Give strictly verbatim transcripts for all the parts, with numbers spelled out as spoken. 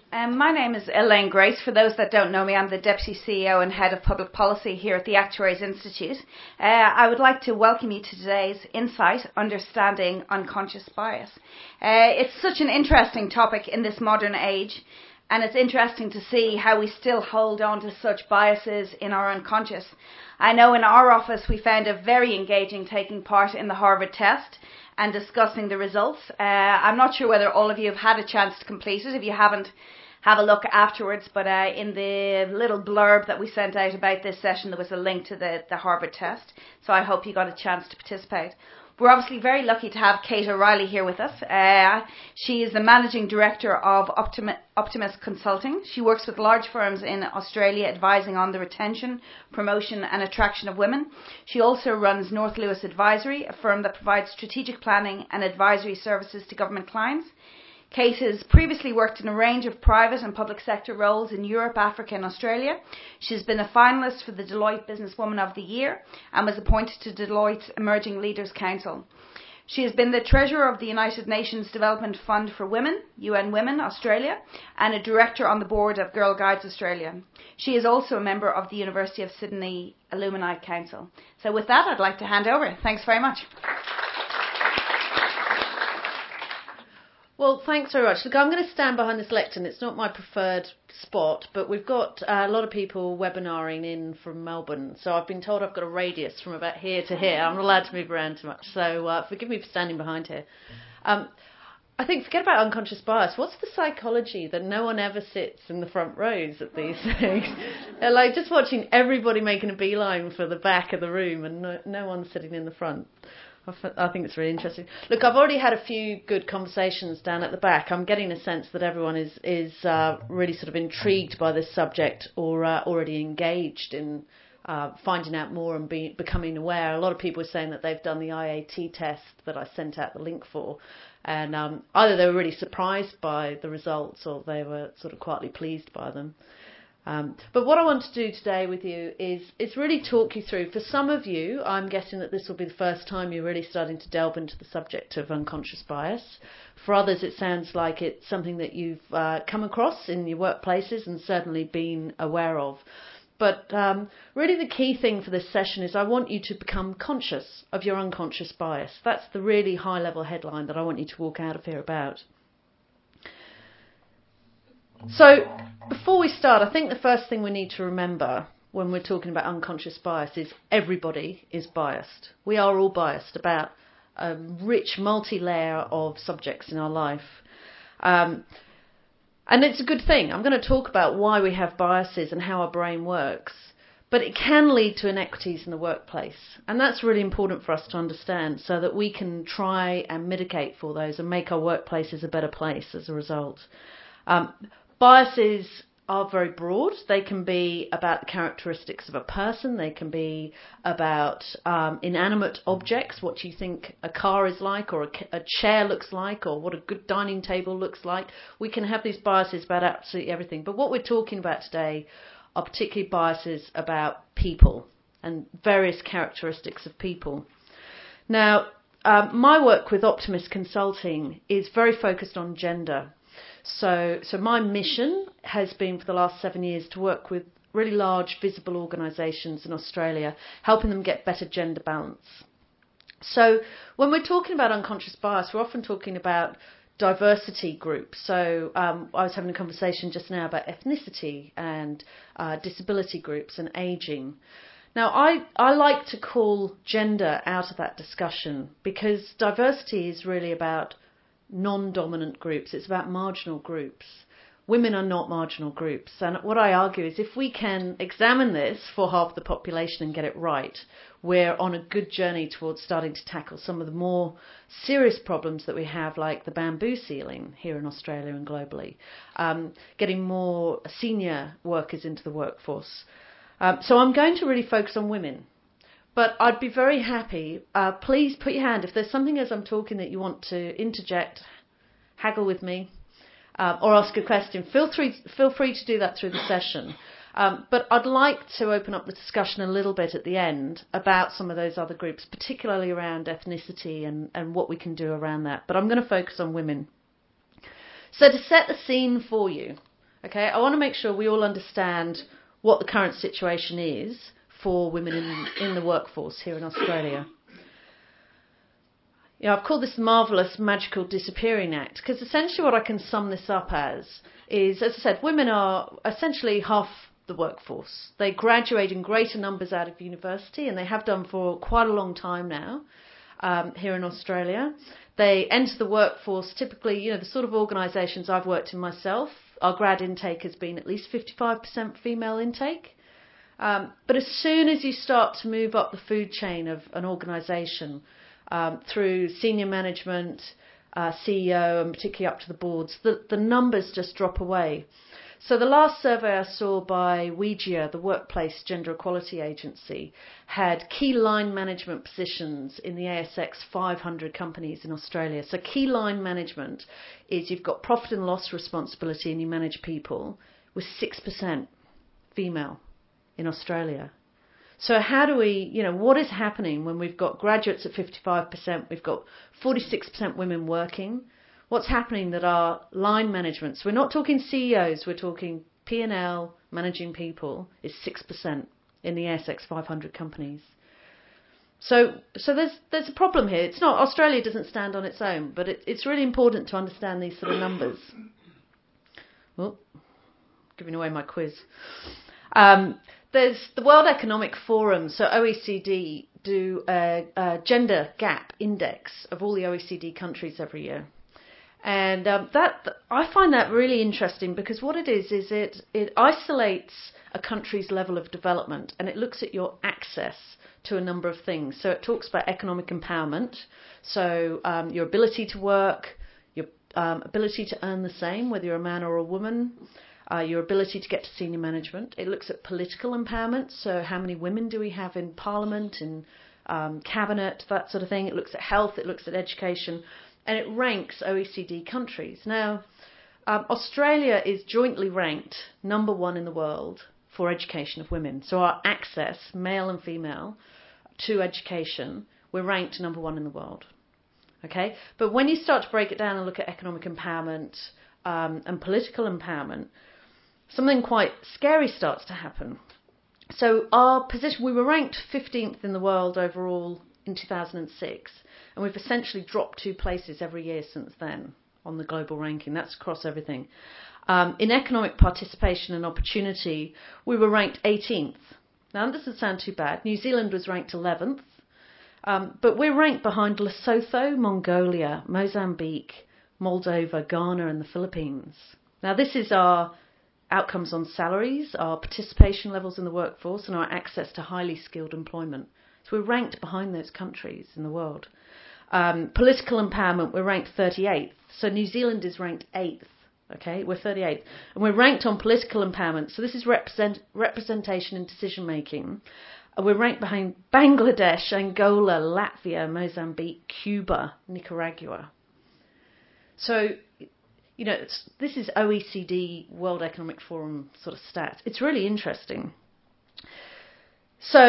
Um, my name is Elaine Grace. For those that don't know me, I'm the Deputy C E O and Head of Public Policy here at the Actuaries Institute. Uh, I would like to welcome you to today's Insight, Understanding Unconscious Bias. Uh, it's such an interesting topic in this modern age, and it's interesting to see how we still hold on to such biases in our unconscious. I know in our office we found it very engaging taking part in the Harvard test and discussing the results. Uh, I'm not sure whether all of you have had a chance to complete it. If you haven't, have a look afterwards. But uh, in the little blurb that we sent out about this session, there was a link to the, the Harvard test. So I hope you got a chance to participate. We're obviously very lucky to have Kate O'Reilly here with us. Uh, she is the Managing Director of Optimi- Optimus Consulting. She works with large firms in Australia advising on the retention, promotion and attraction of women. She also runs North Lewis Advisory, a firm that provides strategic planning and advisory services to government clients. Kate has previously worked in a range of private and public sector roles in Europe, Africa and Australia. She's been a finalist for the Deloitte Businesswoman of the Year and was appointed to Deloitte's Emerging Leaders Council. She has been the Treasurer of the United Nations Development Fund for Women, U N Women Australia, and a Director on the board of Girl Guides Australia. She is also a member of the University of Sydney Alumni Council. So with that, I'd like to hand over. Thanks very much. Well, thanks very much. Look, I'm going to stand behind this lectern. It's not my preferred spot, but we've got uh, a lot of people webinaring in from Melbourne. So I've been told I've got a radius from about here to here. I'm not allowed to move around too much. So uh, forgive me for standing behind here. Um, I think, forget about unconscious bias. What's the psychology that no one ever sits in the front rows at these things? They're like just watching everybody making a beeline for the back of the room and no, no one sitting in the front. I think it's really interesting. Look, I've already had a few good conversations down at the back. I'm getting a sense that everyone is is uh, really sort of intrigued by this subject or uh, already engaged in uh, finding out more and be, becoming aware. A lot of people are saying that they've done the I A T test that I sent out the link for, and um, either they were really surprised by the results or they were sort of quietly pleased by them. Um, but what I want to do today with you is, is really talk you through, for some of you, I'm guessing that this will be the first time you're really starting to delve into the subject of unconscious bias. For others, it sounds like it's something that you've uh, come across in your workplaces and certainly been aware of. But um, really the key thing for this session is I want you to become conscious of your unconscious bias. That's the really high-level headline that I want you to walk out of here about. So, before we start, I think the first thing we need to remember when we're talking about unconscious bias is everybody is biased. We are all biased about a rich multi-layer of subjects in our life. Um, and it's a good thing. I'm going to talk about why we have biases and how our brain works. But it can lead to inequities in the workplace. And that's really important for us to understand so that we can try and mitigate for those and make our workplaces a better place as a result. Um, Biases are very broad. They can be about the characteristics of a person. They can be about um, inanimate objects, what you think a car is like or a, a chair looks like or what a good dining table looks like. We can have these biases about absolutely everything. But what we're talking about today are particularly biases about people and various characteristics of people. Now, um, my work with Optimus Consulting is very focused on gender. So, so my mission has been for the last seven years to work with really large visible organisations in Australia, helping them get better gender balance. So when we're talking about unconscious bias, we're often talking about diversity groups. So um, I was having a conversation just now about ethnicity and uh, disability groups and ageing. Now, I, I like to call gender out of that discussion because diversity is really about non-dominant groups. It's about marginal groups. Women are not marginal groups. And what I argue is if we can examine this for half the population and get it right, we're on a good journey towards starting to tackle some of the more serious problems that we have, like the bamboo ceiling here in Australia and globally, um, getting more senior workers into the workforce. Um, so I'm going to really focus on women. But I'd be very happy, uh, please put your hand, if there's something as I'm talking that you want to interject, haggle with me, uh, or ask a question, feel free, feel free to do that through the session. Um, but I'd like to open up the discussion a little bit at the end about some of those other groups, particularly around ethnicity and, and what we can do around that. But I'm going to focus on women. So to set the scene for you, Okay, I want to make sure we all understand what the current situation is for women in, in the workforce here in Australia. You know, I've called this the Marvellous Magical Disappearing Act because essentially what I can sum this up as is, as I said, women are essentially half the workforce. They graduate in greater numbers out of university, and they have done for quite a long time now um, here in Australia. They enter the workforce typically, you know, the sort of organisations I've worked in myself, our grad intake has been at least fifty-five percent female intake. Um, but as soon as you start to move up the food chain of an organisation, Um, through senior management, uh, C E O, and particularly up to the boards, the, the numbers just drop away. So the last survey I saw by WEGIA, the Workplace Gender Equality Agency, had key line management positions in the A S X five hundred companies in Australia. So key line management is you've got profit and loss responsibility and you manage people, with six percent female in Australia. So how do we, you know, what is happening when we've got graduates at fifty-five percent, we've got forty-six percent women working? What's happening that our line management, so we're not talking C E Os, we're talking P and L, managing people, is six percent in the A S X five hundred companies. So so there's there's a problem here. It's not, Australia doesn't stand on its own, but it, it's really important to understand these sort of numbers. Oh, giving away my quiz. Um, There's the World Economic Forum, so O E C D do a, a gender gap index of all the O E C D countries every year. And um, that I find that really interesting because what it is, is it, it isolates a country's level of development and it looks at your access to a number of things. So it talks about economic empowerment, so um, your ability to work, your um, ability to earn the same, whether you're a man or a woman, Uh, your ability to get to senior management. It looks at political empowerment, so how many women do we have in parliament, in um, cabinet, that sort of thing. It looks at health, it looks at education, and it ranks O E C D countries. Now, um, Australia is jointly ranked number one in the world for education of women. So our access, male and female, to education, we're ranked number one in the world. Okay, but when you start to break it down and look at economic empowerment um, and political empowerment, something quite scary starts to happen. So our position, we were ranked fifteenth in the world overall in two thousand six, and we've essentially dropped two places every year since then on the global ranking. That's across everything. Um, in economic participation and opportunity, we were ranked eighteenth. Now, that doesn't sound too bad. New Zealand was ranked eleventh, um, but we're ranked behind Lesotho, Mongolia, Mozambique, Moldova, Ghana, and the Philippines. Now, this is our outcomes on salaries, our participation levels in the workforce, and our access to highly skilled employment. So we're ranked behind those countries in the world. Um, political empowerment, we're ranked thirty-eighth. So New Zealand is ranked eighth. Okay, we're thirty-eighth. And we're ranked on political empowerment. So this is represent, representation and decision making. And we're ranked behind Bangladesh, Angola, Latvia, Mozambique, Cuba, Nicaragua. So, you know, it's, this is O E C D, World Economic Forum sort of stats. It's really interesting. So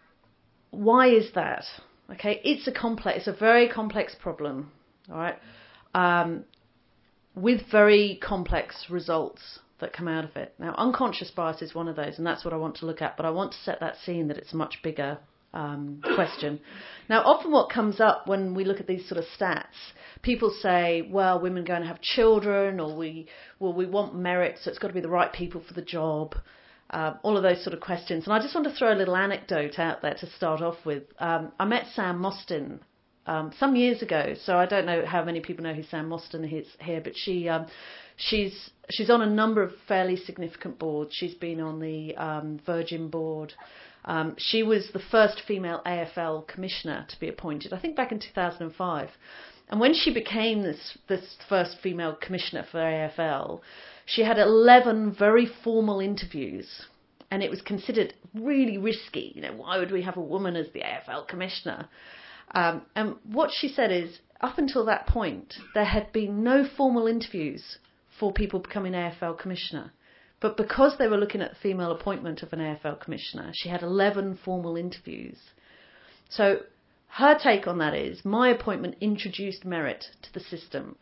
why is that? Okay, it's a complex, it's a very complex problem, all right, um, with very complex results that come out of it. Now, unconscious bias is one of those, and that's what I want to look at, but I want to set that scene that it's a much bigger um, question. Now, often what comes up when we look at these sort of stats, people say, well, women are going to have children, or we, well, we want merit, so it's got to be the right people for the job, uh, all of those sort of questions. And I just want to throw a little anecdote out there to start off with. Um, I met Sam Mostyn um, some years ago, so I don't know how many people know who Sam Mostyn is here, but she um, she's she's on a number of fairly significant boards. She's been on the um, Virgin board. Um, she was the first female A F L commissioner to be appointed, I think back in two thousand five. And when she became this, this first female commissioner for A F L, she had eleven very formal interviews, and it was considered really risky. You know, why would we have a woman as the A F L commissioner? Um, and what she said is, up until that point, there had been no formal interviews for people becoming A F L commissioner. But because they were looking at the female appointment of an A F L commissioner, she had eleven formal interviews. So her take on that is, my appointment introduced merit to the system. And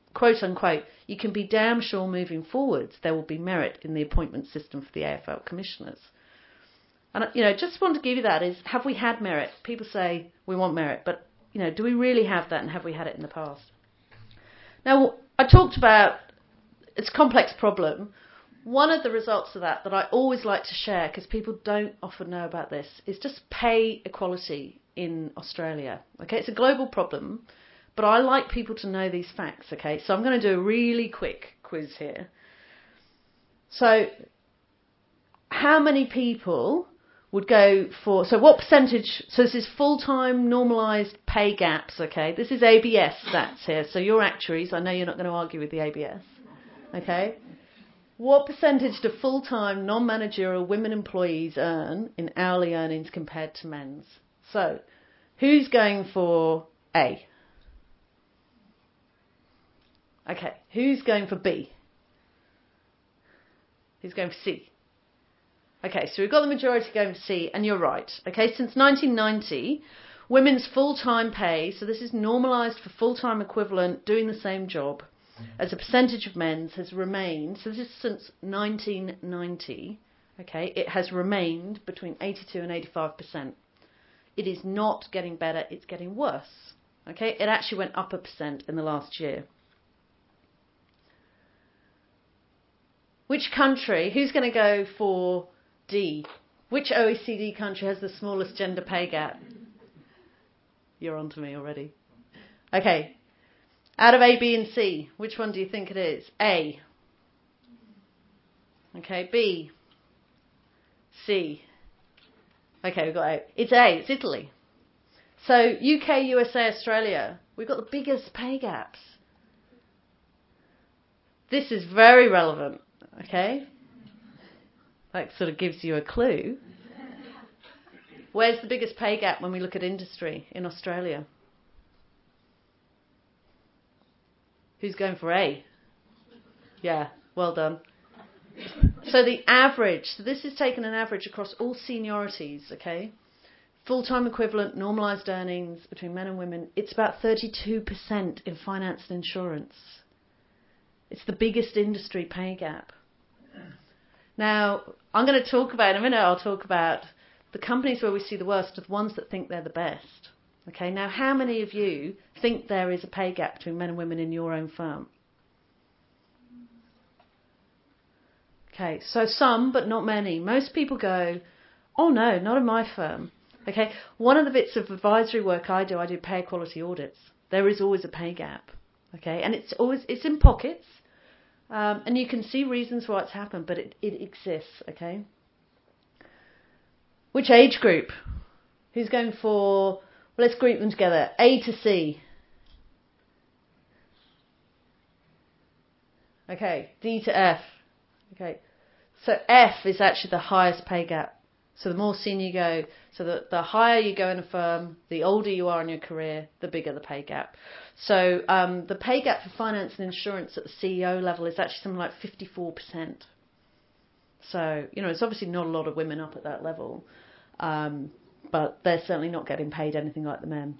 quote unquote, you can be damn sure moving forwards there will be merit in the appointment system for the A F L commissioners. And, you know, just want to give you that is, have we had merit? People say we want merit, but, you know, do we really have that, and have we had it in the past? Now, I talked about it's a complex problem. One of the results of that that I always like to share, because people don't often know about this, is just pay equality in Australia. Okay, it's a global problem, but I like people to know these facts. Okay, so I'm going to do a really quick quiz here. So, how many people would go for, so what percentage, so this is full-time normalised pay gaps, okay? This is A B S stats here, so you're actuaries, I know you're not going to argue with the A B S, okay? What percentage do full-time non-managerial women employees earn in hourly earnings compared to men's? So, who's going for A? Okay, who's going for B? Who's going for C? Okay, so we've got the majority going for C, and you're right. Okay, since nineteen ninety, women's full-time pay, so this is normalised for full-time equivalent doing the same job, as a percentage of men's has remained, so this is since nineteen ninety, okay, it has remained between eighty-two and eighty-five percent. It is not getting better, it's getting worse. Okay, it actually went up a percent in the last year. Which country, who's going to go for D? Which O E C D country has the smallest gender pay gap? You're on to me already. Okay. Out of A, B and C, which one do you think it is? A. Okay, B. C. Okay, we've got A. It's A, it's Italy. So U K, U S A, Australia, we've got the biggest pay gaps. This is very relevant, okay? That sort of gives you a clue. Where's the biggest pay gap when we look at industry in Australia? Who's going for A? Yeah, well done. So the average, so this is taking an average across all seniorities, okay? Full-time equivalent, normalised earnings between men and women, it's about thirty-two percent in finance and insurance. It's the biggest industry pay gap. Now, I'm going to talk about, in a minute I'll talk about the companies where we see the worst are the ones that think they're the best. Okay, now how many of you think there is a pay gap between men and women in your own firm? Okay, so some, but not many. Most people go, oh no, not in my firm. Okay, one of the bits of advisory work I do, I do pay equality audits. There is always a pay gap. Okay, and it's always, it's in pockets. Um, and you can see reasons why it's happened, but it, it exists, okay? Which age group? Who's going for, well, let's group them together, A to C. Okay, D to F. Okay, so F is actually the highest pay gap. So the more senior you go, so the, the higher you go in a firm, the older you are in your career, the bigger the pay gap. So um, the pay gap for finance and insurance at the C E O level is actually something like fifty-four percent. So, you know, it's obviously not a lot of women up at that level, um, but they're certainly not getting paid anything like the men.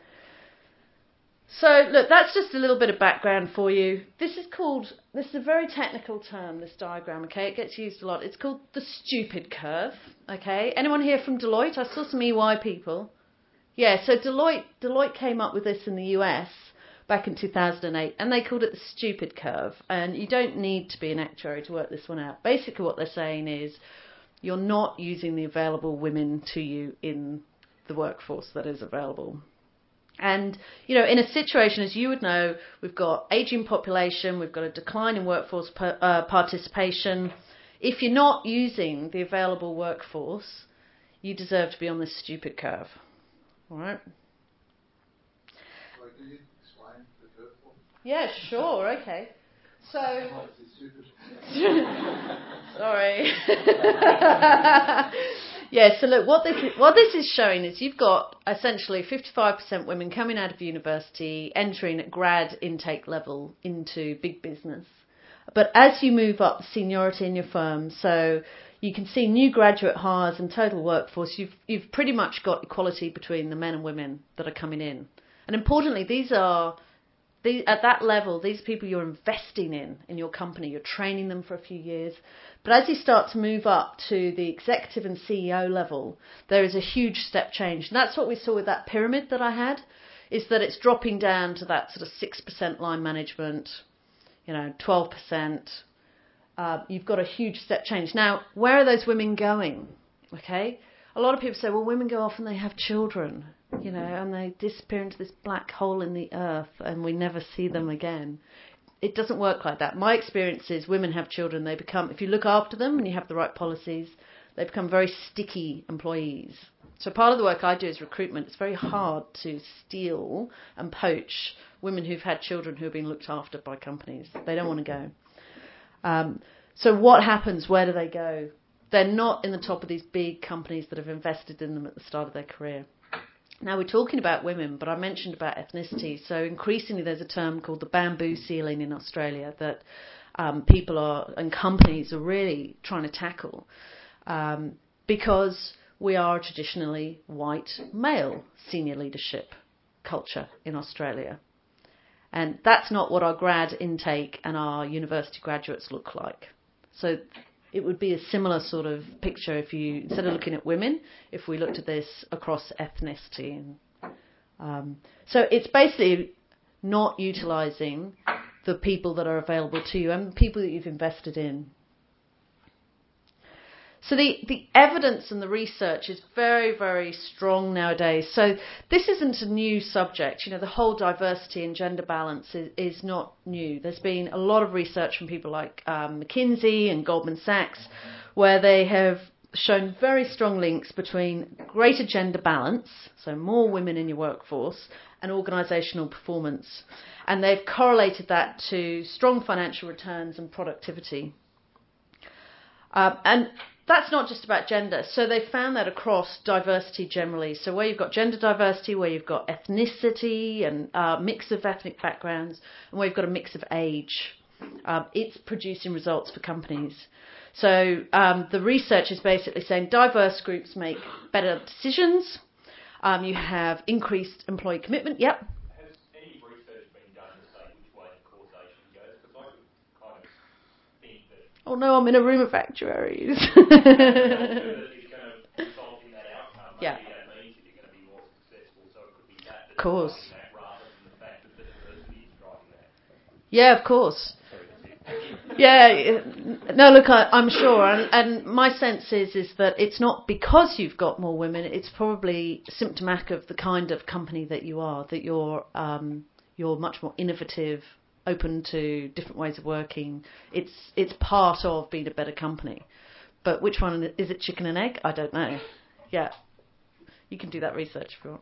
So, look, that's just a little bit of background for you. This is called, this is a very technical term, this diagram, okay? It gets used a lot. It's called the stupid curve, okay? Anyone here from Deloitte? I saw some E Y people. Yeah, so Deloitte, Deloitte came up with this in the U S back in two thousand eight, and they called it the stupid curve. And you don't need to be an actuary to work this one out. Basically what they're saying is you're not using the available women to you in the workforce that is available. And, you know, in a situation, as you would know, we've got ageing population, we've got a decline in workforce per, uh, participation. If you're not using the available workforce, you deserve to be on this stupid curve. All right? Sorry, can you explain the curve for me? Yeah, sure, okay. So, sorry. Yeah, so look, what this is, what this is showing is you've got essentially fifty-five percent women coming out of university, entering at grad intake level into big business. But as you move up the seniority in your firm, so you can see new graduate hires and total workforce, you've you've pretty much got equality between the men and women that are coming in. And importantly, these are the, at that level, these people you're investing in, in your company, you're training them for a few years. But as you start to move up to the executive and C E O level, there is a huge step change. And that's what we saw with that pyramid that I had, is that it's dropping down to that sort of six percent line management, you know, twelve percent. Uh, you've got a huge step change. Now, where are those women going? Okay? A lot of people say, well, women go off and they have children, you know, and they disappear into this black hole in the earth and we never see them again. It doesn't work like that. My experience is women have children, they become, if you look after them and you have the right policies, they become very sticky employees. So part of the work I do is recruitment. It's very hard to steal and poach women who've had children who have been looked after by companies. They don't want to go. Um, so what happens? Where do they go? They're not in the top of these big companies that have invested in them at the start of their career. Now, we're talking about women, but I mentioned about ethnicity. So increasingly there's a term called the bamboo ceiling in Australia that um, people are and companies are really trying to tackle um, because we are a traditionally white male senior leadership culture in Australia. And that's not what our grad intake and our university graduates look like. So it would be a similar sort of picture if you, instead of looking at women, if we looked at this across ethnicity. And, um, so it's basically not utilising the people that are available to you and the people that you've invested in. So the, the evidence and the research is very, very strong nowadays. So this isn't a new subject. You know, the whole diversity and gender balance is, is not new. There's been a lot of research from people like um, McKinsey and Goldman Sachs where they have shown very strong links between greater gender balance, so more women in your workforce, and organisational performance. And they've correlated that to strong financial returns and productivity. Um, and that's not just about gender. So they found that across diversity generally. So where you've got gender diversity, where you've got ethnicity and uh, mix of ethnic backgrounds, and where you've got a mix of age, um, it's producing results for companies. So um, the research is basically saying diverse groups make better decisions. Um, you have increased employee commitment. Yep. Has any research been done to say which way the causation goes? Because I would kind of think that... Oh no, I'm in a room of actuaries. It's going to result in that outcome. Yeah. Maybe that means that you're going to be more successful, so it could be that that's Of course. driving that rather than the fact that the diversity is driving that. Yeah, of course. Sorry, that's it. Yeah, no, look, I, I'm sure, and, and my sense is is that it's not because you've got more women. It's probably symptomatic of the kind of company that you are. That you're um, you're much more innovative, open to different ways of working. It's it's part of being a better company. But which one is it? Chicken and egg? I don't know. Yeah, you can do that research if you want.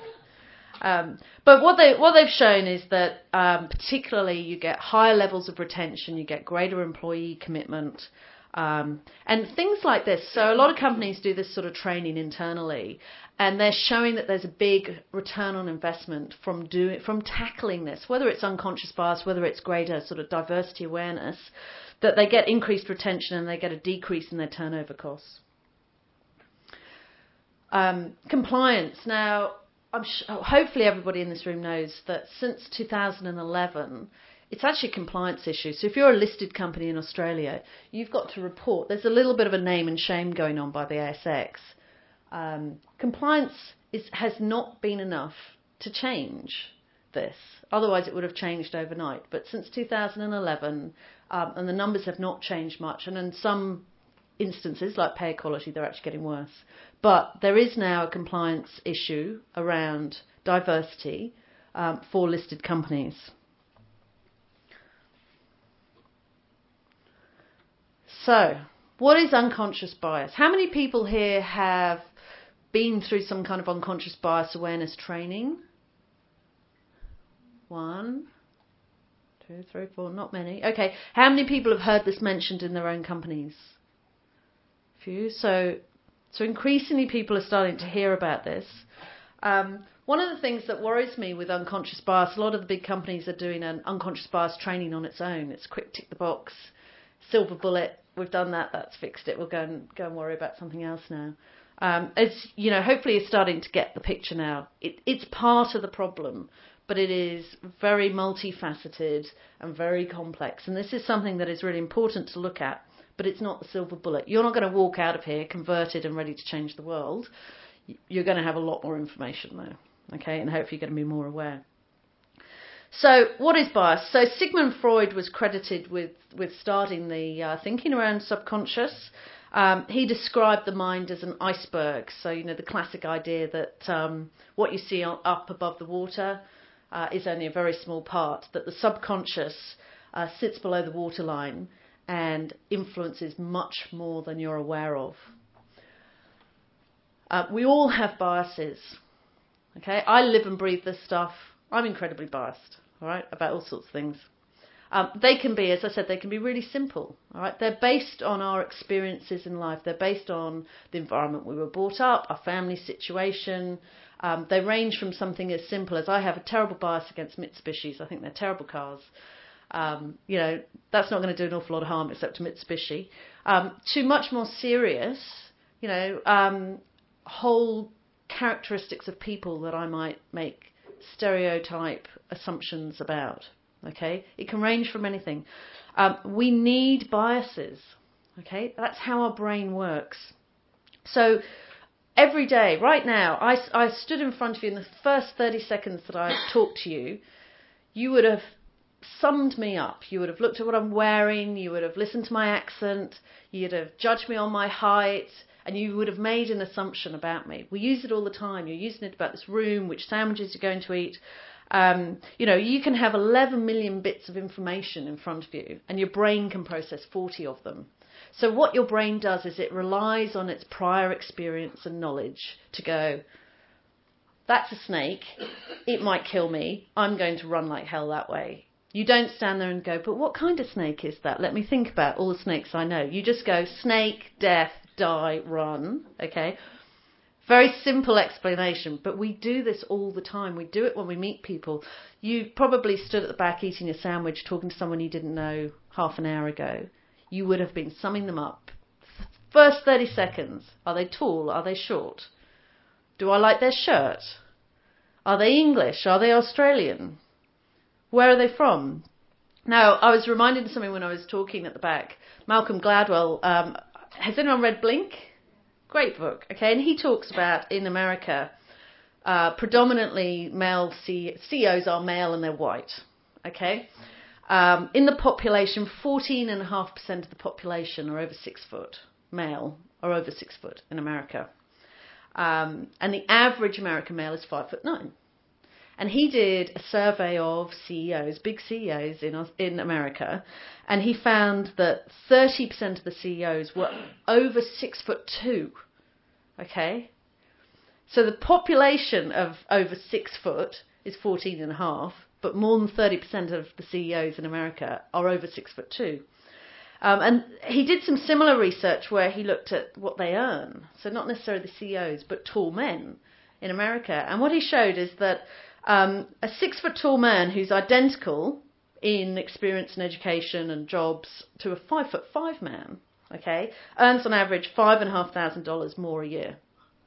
Um, but what they what they've shown is that um, particularly you get higher levels of retention, you get greater employee commitment, um, and things like this. So a lot of companies do this sort of training internally, and they're showing that there's a big return on investment from doing from tackling this, whether it's unconscious bias, whether it's greater sort of diversity awareness, that they get increased retention and they get a decrease in their turnover costs. Um, compliance now. I'm sh- hopefully everybody in this room knows that since two thousand eleven, it's actually a compliance issue. So if you're a listed company in Australia, you've got to report. There's a little bit of a name and shame going on by the A S X. Um, compliance is, has not been enough to change this. Otherwise, it would have changed overnight. But since two thousand eleven, um, and the numbers have not changed much, and in some instances, like pay equality, they're actually getting worse. But there is now a compliance issue around diversity um, for listed companies. So, what is unconscious bias? How many people here have been through some kind of unconscious bias awareness training? One, two, three, four, not many. Okay, how many people have heard this mentioned in their own companies? Few. So, so increasingly people are starting to hear about this. Um, one of the things that worries me with unconscious bias, a lot of the big companies are doing an unconscious bias training on its own. It's quick tick the box, silver bullet. We've done that. That's fixed it. We'll go and go and worry about something else now. Um, it's you know, hopefully you're starting to get the picture now. It, it's part of the problem, but it is very multifaceted and very complex. And this is something that is really important to look at, but it's not the silver bullet. You're not going to walk out of here converted and ready to change the world. You're going to have a lot more information though, okay, and hopefully you're going to be more aware. So what is bias? So Sigmund Freud was credited with, with starting the uh, thinking around subconscious. Um, he described the mind as an iceberg. So, you know, the classic idea that um, what you see up above the water uh, is only a very small part, that the subconscious uh, sits below the waterline and influences much more than you're aware of. Uh, we all have biases. Okay, I live and breathe this stuff. I'm incredibly biased, all right, about all sorts of things. Um, they can be, as I said, they can be really simple, all right. They're based on our experiences in life. They're based on the environment we were brought up, our family situation. Um, they range from something as simple as I have a terrible bias against Mitsubishis. I think they're terrible cars. Um, you know, that's not going to do an awful lot of harm except to Mitsubishi. Um, to much more serious, you know, um, whole characteristics of people that I might make stereotype assumptions about. Okay, it can range from anything. Um, we need biases. Okay, that's how our brain works. So every day, right now, I, I stood in front of you in the first thirty seconds that I talked to you. You would have summed me up. You would have looked at what I'm wearing. You would have listened to my accent. You'd have judged me on my height. And you would have made an assumption about me. We use it all the time. You're using it about this room, which sandwiches you're going to eat. Um, you know, you can have eleven million bits of information in front of you, and your brain can process forty of them. So what your brain does is it relies on its prior experience and knowledge to go, that's a snake. It might kill me. I'm going to run like hell that way. You don't stand there and go, but what kind of snake is that? Let me think about all the snakes I know. You just go, snake, death, die, run, okay? Very simple explanation, but we do this all the time. We do it when we meet people. You probably stood at the back eating a sandwich talking to someone you didn't know half an hour ago. You would have been summing them up. First thirty seconds. Are they tall? Are they short? Do I like their shirt? Are they English? Are they Australian? Where are they from? Now, I was reminded of something when I was talking at the back. Malcolm Gladwell, um, has anyone read Blink? Great book, okay? And he talks about, in America, uh, predominantly male C- CEOs are male and they're white, okay? Um, in the population, fourteen point five percent of the population are over six foot, male, are over six foot in America. Um, and the average American male is five foot nine. And he did a survey of C E Os, big C E Os in in America, and he found that thirty percent of the C E Os were over six foot two. Okay, so the population of over six foot is fourteen and a half, but more than thirty percent of the C E Os in America are over six foot two. Um, and he did some similar research where he looked at what they earn, so not necessarily the C E Os, but tall men in America. And what he showed is that Um, a six-foot-tall man who's identical in experience and education and jobs to a five-foot-five man, okay, earns on average five and a half thousand dollars more a year.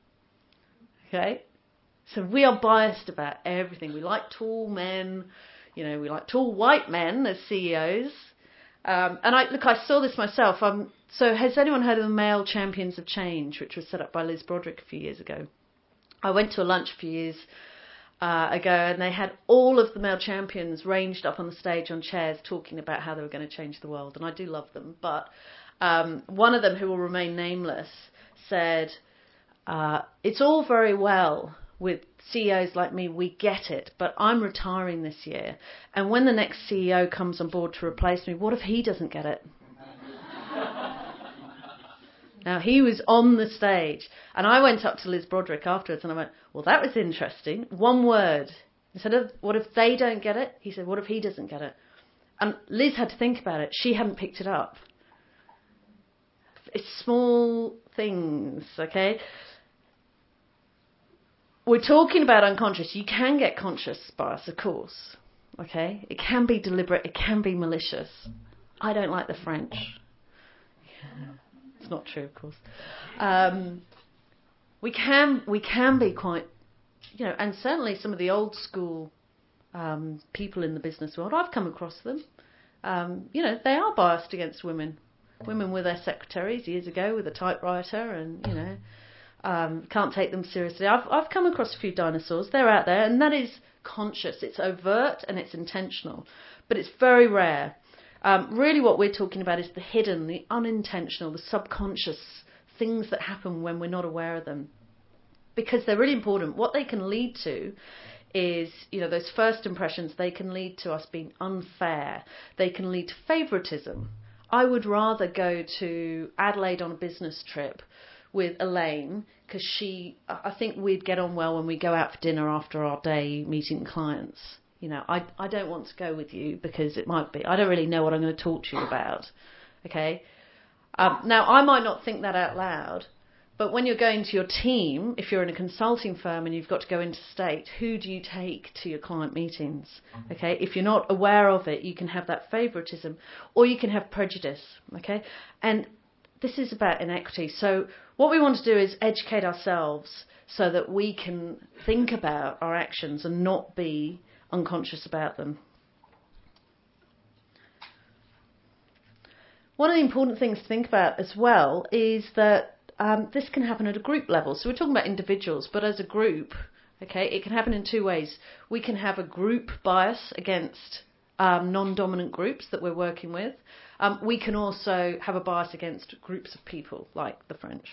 Okay, so we are biased about everything. We like tall men, you know, we like tall white men as C E Os. Um, and I look, I saw this myself. Um, so has anyone heard of the Male Champions of Change, which was set up by Liz Broderick a few years ago? I went to a lunch a few years Uh, ago, and they had all of the male champions ranged up on the stage on chairs talking about how they were going to change the world, and I do love them. But um, one of them, who will remain nameless, said, uh, it's all very well with C E Os like me, we get it, but I'm retiring this year, and when the next C E O comes on board to replace me, what if he doesn't get it? Now, he was on the stage, and I went up to Liz Broderick afterwards, and I went, well, that was interesting. One word. Instead of, what if they don't get it? He said, what if he doesn't get it? And Liz had to think about it. She hadn't picked it up. It's small things, okay? We're talking about unconscious. You can get conscious bias, of course, okay? It can be deliberate. It can be malicious. I don't like the French. Yeah. It's not true, of course. Um, we can we can be quite, you know, and certainly some of the old school um, people in the business world. I've come across them. Um, you know, they are biased against women. Women were their secretaries years ago with a typewriter, and you know, um, can't take them seriously. I've I've come across a few dinosaurs. They're out there, and that is conscious. It's overt and it's intentional, but it's very rare. Um, really, what we're talking about is the hidden, the unintentional, the subconscious things that happen when we're not aware of them, because they're really important. What they can lead to is, you know, those first impressions. They can lead to us being unfair. They can lead to favouritism. I would rather go to Adelaide on a business trip with Elaine, because she, I think we'd get on well when we go out for dinner after our day meeting clients. You know, I I don't want to go with you because it might be, I don't really know what I'm going to talk to you about. Okay. Um, now, I might not think that out loud, but when you're going to your team, if you're in a consulting firm and you've got to go interstate, who do you take to your client meetings? Okay, if you're not aware of it, you can have that favouritism, or you can have prejudice. Okay, and this is about inequity. So what we want to do is educate ourselves so that we can think about our actions and not be unconscious about them. One of the important things to think about as well is that Um, this can happen at a group level. So we're talking about individuals, but as a group, okay, it can happen in two ways. We can have a group bias against um, non-dominant groups that we're working with. Um, we can also have a bias against groups of people, like the French.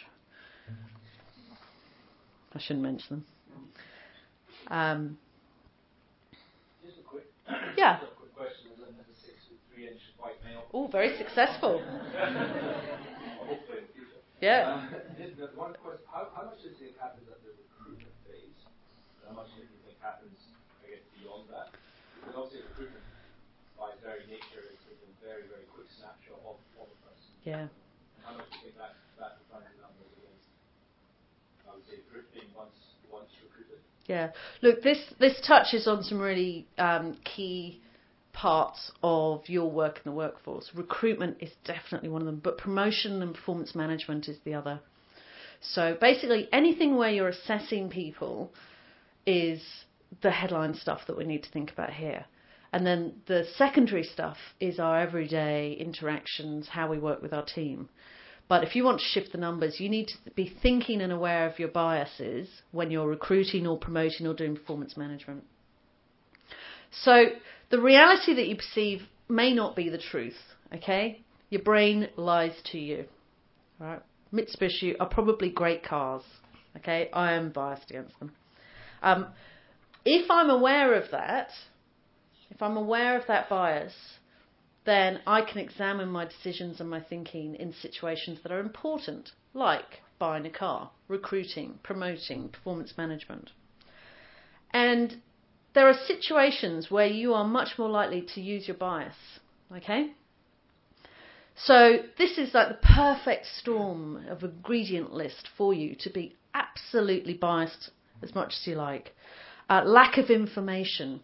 I shouldn't mention them. Um, Just a quick, yeah. just a quick question. As a, as a six foot three inch white male. Oh, very successful. Hopefully in the future. Yeah. Uh, just the one question: how, how much do you think happens at the recruitment phase? And how much do you think happens, I guess, beyond that? Because obviously recruitment, by its very nature, is taking a very, very quick snapshot of, of a person. Yeah. And how much do you think that that defines the numbers against, I would say, recruiting once once recruited? Yeah. Look, this this touches on some really um, key parts of your work in the workforce. Recruitment is definitely one of them, but promotion and performance management is the other. So basically anything where you're assessing people is the headline stuff that we need to think about here. And then the secondary stuff is our everyday interactions, how we work with our team. But if you want to shift the numbers, you need to be thinking and aware of your biases when you're recruiting or promoting or doing performance management. So the reality that you perceive may not be the truth, okay? Your brain lies to you, right? Mitsubishi are probably great cars, okay? I am biased against them. Um, if I'm aware of that, if I'm aware of that bias, then I can examine my decisions and my thinking in situations that are important, like buying a car, recruiting, promoting, performance management. And there are situations where you are much more likely to use your bias, okay? So this is like the perfect storm of ingredient list for you to be absolutely biased as much as you like. Uh, lack of information.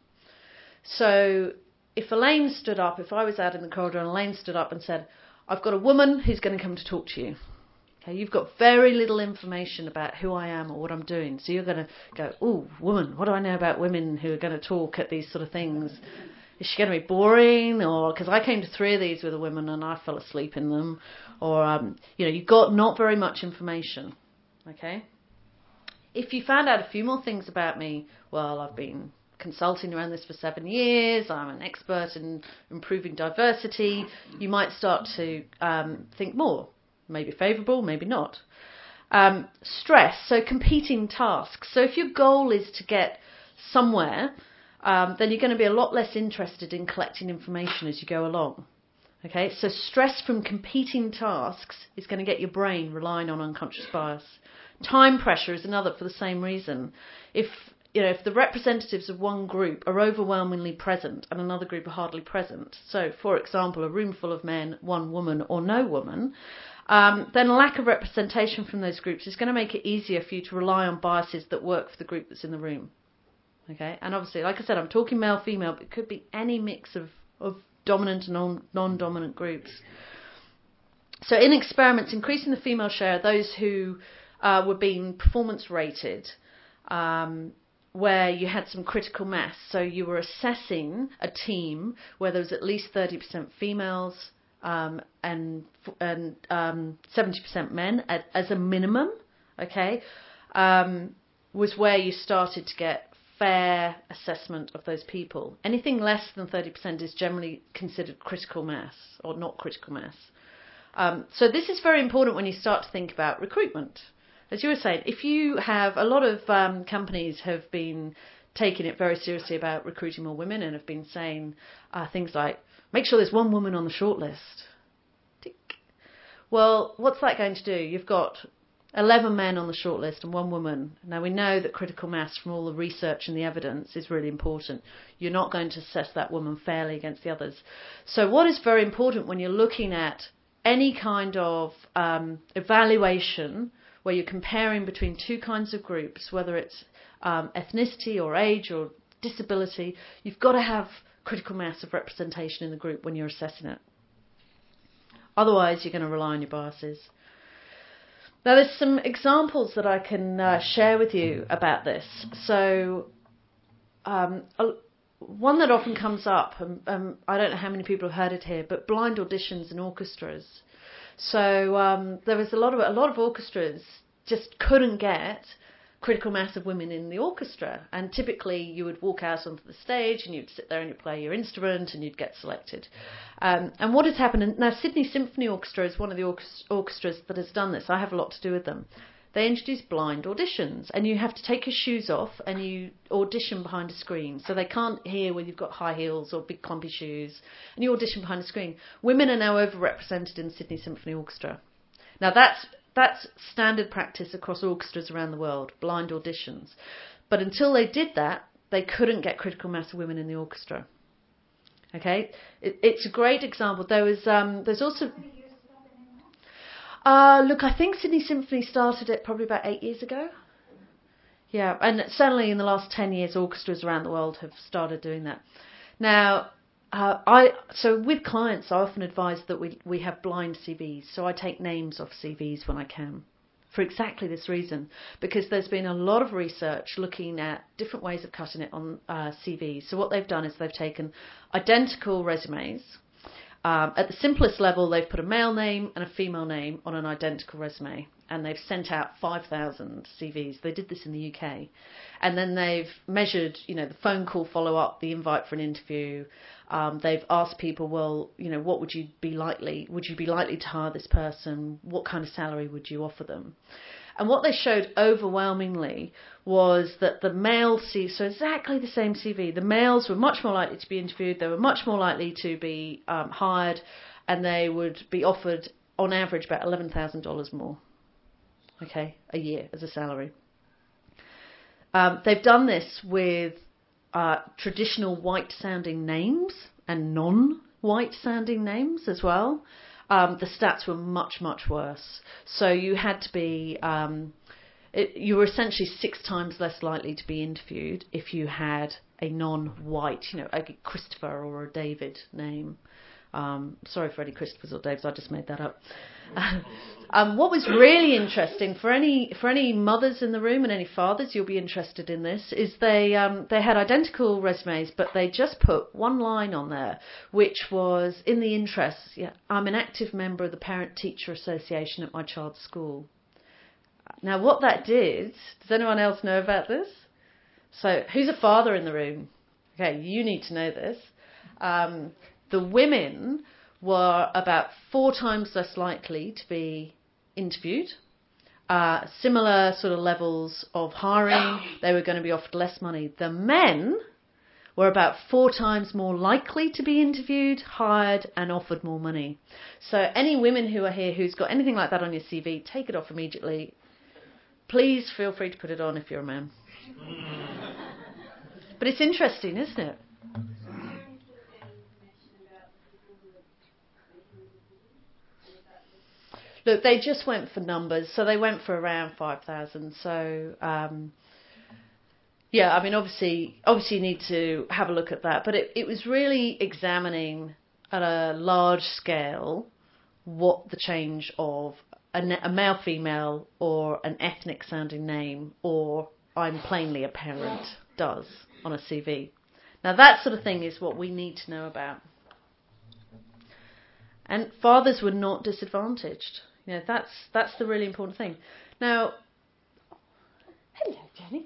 So if Elaine stood up, if I was out in the corridor and Elaine stood up and said, I've got a woman who's going to come to talk to you. Okay, you've got very little information about who I am or what I'm doing. So you're going to go, ooh, woman, what do I know about women who are going to talk at these sort of things? Is she going to be boring? Or because I came to three of these with a woman and I fell asleep in them. Or, um, you know, you've got not very much information. Okay? If you found out a few more things about me, well, I've been consulting around this for seven years. I'm an expert in improving diversity. You might start to um, think more. Maybe favourable, maybe not. Um, stress, so competing tasks. So if your goal is to get somewhere, um, then you're going to be a lot less interested in collecting information as you go along. Okay, so stress from competing tasks is going to get your brain relying on unconscious bias. Time pressure is another for the same reason. If you know, if the representatives of one group are overwhelmingly present and another group are hardly present, so for example, a room full of men, one woman or no woman, um, then lack of representation from those groups is going to make it easier for you to rely on biases that work for the group that's in the room. Okay, and obviously, like I said, I'm talking male, female, but it could be any mix of, of dominant and non, non-dominant groups. So in experiments, increasing the female share, those who uh, were being performance rated, um, where you had some critical mass. So you were assessing a team where there was at least thirty percent females um, and and um, seventy percent men at, as a minimum, okay, um, was where you started to get fair assessment of those people. Anything less than thirty percent is generally considered critical mass or not critical mass. Um, so this is very important when you start to think about recruitment. As you were saying, if you have a lot of um, companies have been taking it very seriously about recruiting more women and have been saying uh, things like, make sure there's one woman on the shortlist. Tick. Well, what's that going to do? You've got eleven men on the shortlist and one woman. Now, we know that critical mass from all the research and the evidence is really important. You're not going to assess that woman fairly against the others. So what is very important when you're looking at any kind of um, evaluation where you're comparing between two kinds of groups, whether it's um, ethnicity or age or disability, you've got to have critical mass of representation in the group when you're assessing it. Otherwise, you're going to rely on your biases. Now, there's some examples that I can uh, share with you about this. So, um, a, one that often comes up, and um, I don't know how many people have heard it here, but blind auditions in orchestras. So um, there was a lot of a lot of orchestras just couldn't get critical mass of women in the orchestra, and typically you would walk out onto the stage and you'd sit there and you'd play your instrument and you'd get selected. Um, and what has happened now? Sydney Symphony Orchestra is one of the orchestras that has done this. I have a lot to do with them. They introduced blind auditions, and you have to take your shoes off and you audition behind a screen. So they can't hear when you've got high heels or big clumpy shoes, and you audition behind a screen. Women are now overrepresented in the Sydney Symphony Orchestra. Now that's that's standard practice across orchestras around the world, blind auditions. But until they did that, they couldn't get critical mass of women in the orchestra. Okay, it, it's a great example. There was um, there's also. Uh, look, I think Sydney Symphony started it probably about eight years ago. Yeah, and certainly in the last ten years, orchestras around the world have started doing that. Now, uh, I so with clients, I often advise that we we have blind C Vs, so I take names off C Vs when I can, for exactly this reason, because there's been a lot of research looking at different ways of cutting it on uh, C Vs. So what they've done is they've taken identical resumes. Um, at the simplest level, they've put a male name and a female name on an identical resume, and they've sent out five thousand C Vs. They did this in the U K. And then they've measured, you know, the phone call follow-up, the invite for an interview. Um, they've asked people, well, you know, what would you be likely, would you be likely to hire this person? What kind of salary would you offer them? And what they showed overwhelmingly was that the male C V, so exactly the same C V, the males were much more likely to be interviewed, they were much more likely to be um, hired, and they would be offered, on average, about eleven thousand dollars more, okay, a year as a salary. Um, they've done this with uh, traditional white-sounding names and non-white-sounding names as well. Um, the stats were much, much worse. So you had to be, um, it, you were essentially six times less likely to be interviewed if you had a non-white, you know, a Christopher or a David name. Um, sorry for any Christophers or Daves, I just made that up. um, what was really interesting for any for any mothers in the room and any fathers, you'll be interested in this, is they um, they had identical resumes, but they just put one line on there, which was in the interests. Yeah, I'm an active member of the Parent-Teacher Association at my child's school. Now, what that did, does anyone else know about this? So, who's a father in the room? Okay, you need to know this. Um, the women were about four times less likely to be interviewed. Uh, similar sort of levels of hiring, they were going to be offered less money. The men were about four times more likely to be interviewed, hired, and offered more money. So any women who are here who's got anything like that on your C V, take it off immediately. Please feel free to put it on if you're a man. But it's interesting, isn't it? Look, they just went for numbers, so they went for around five thousand. So, um, yeah, I mean, obviously, obviously you need to have a look at that. But it, it was really examining at a large scale what the change of a, a male-female or an ethnic-sounding name or I'm plainly a parent does on a C V. Now that sort of thing is what we need to know about. And fathers were not disadvantaged. You know, that's that's the really important thing. Now, hello, Jenny.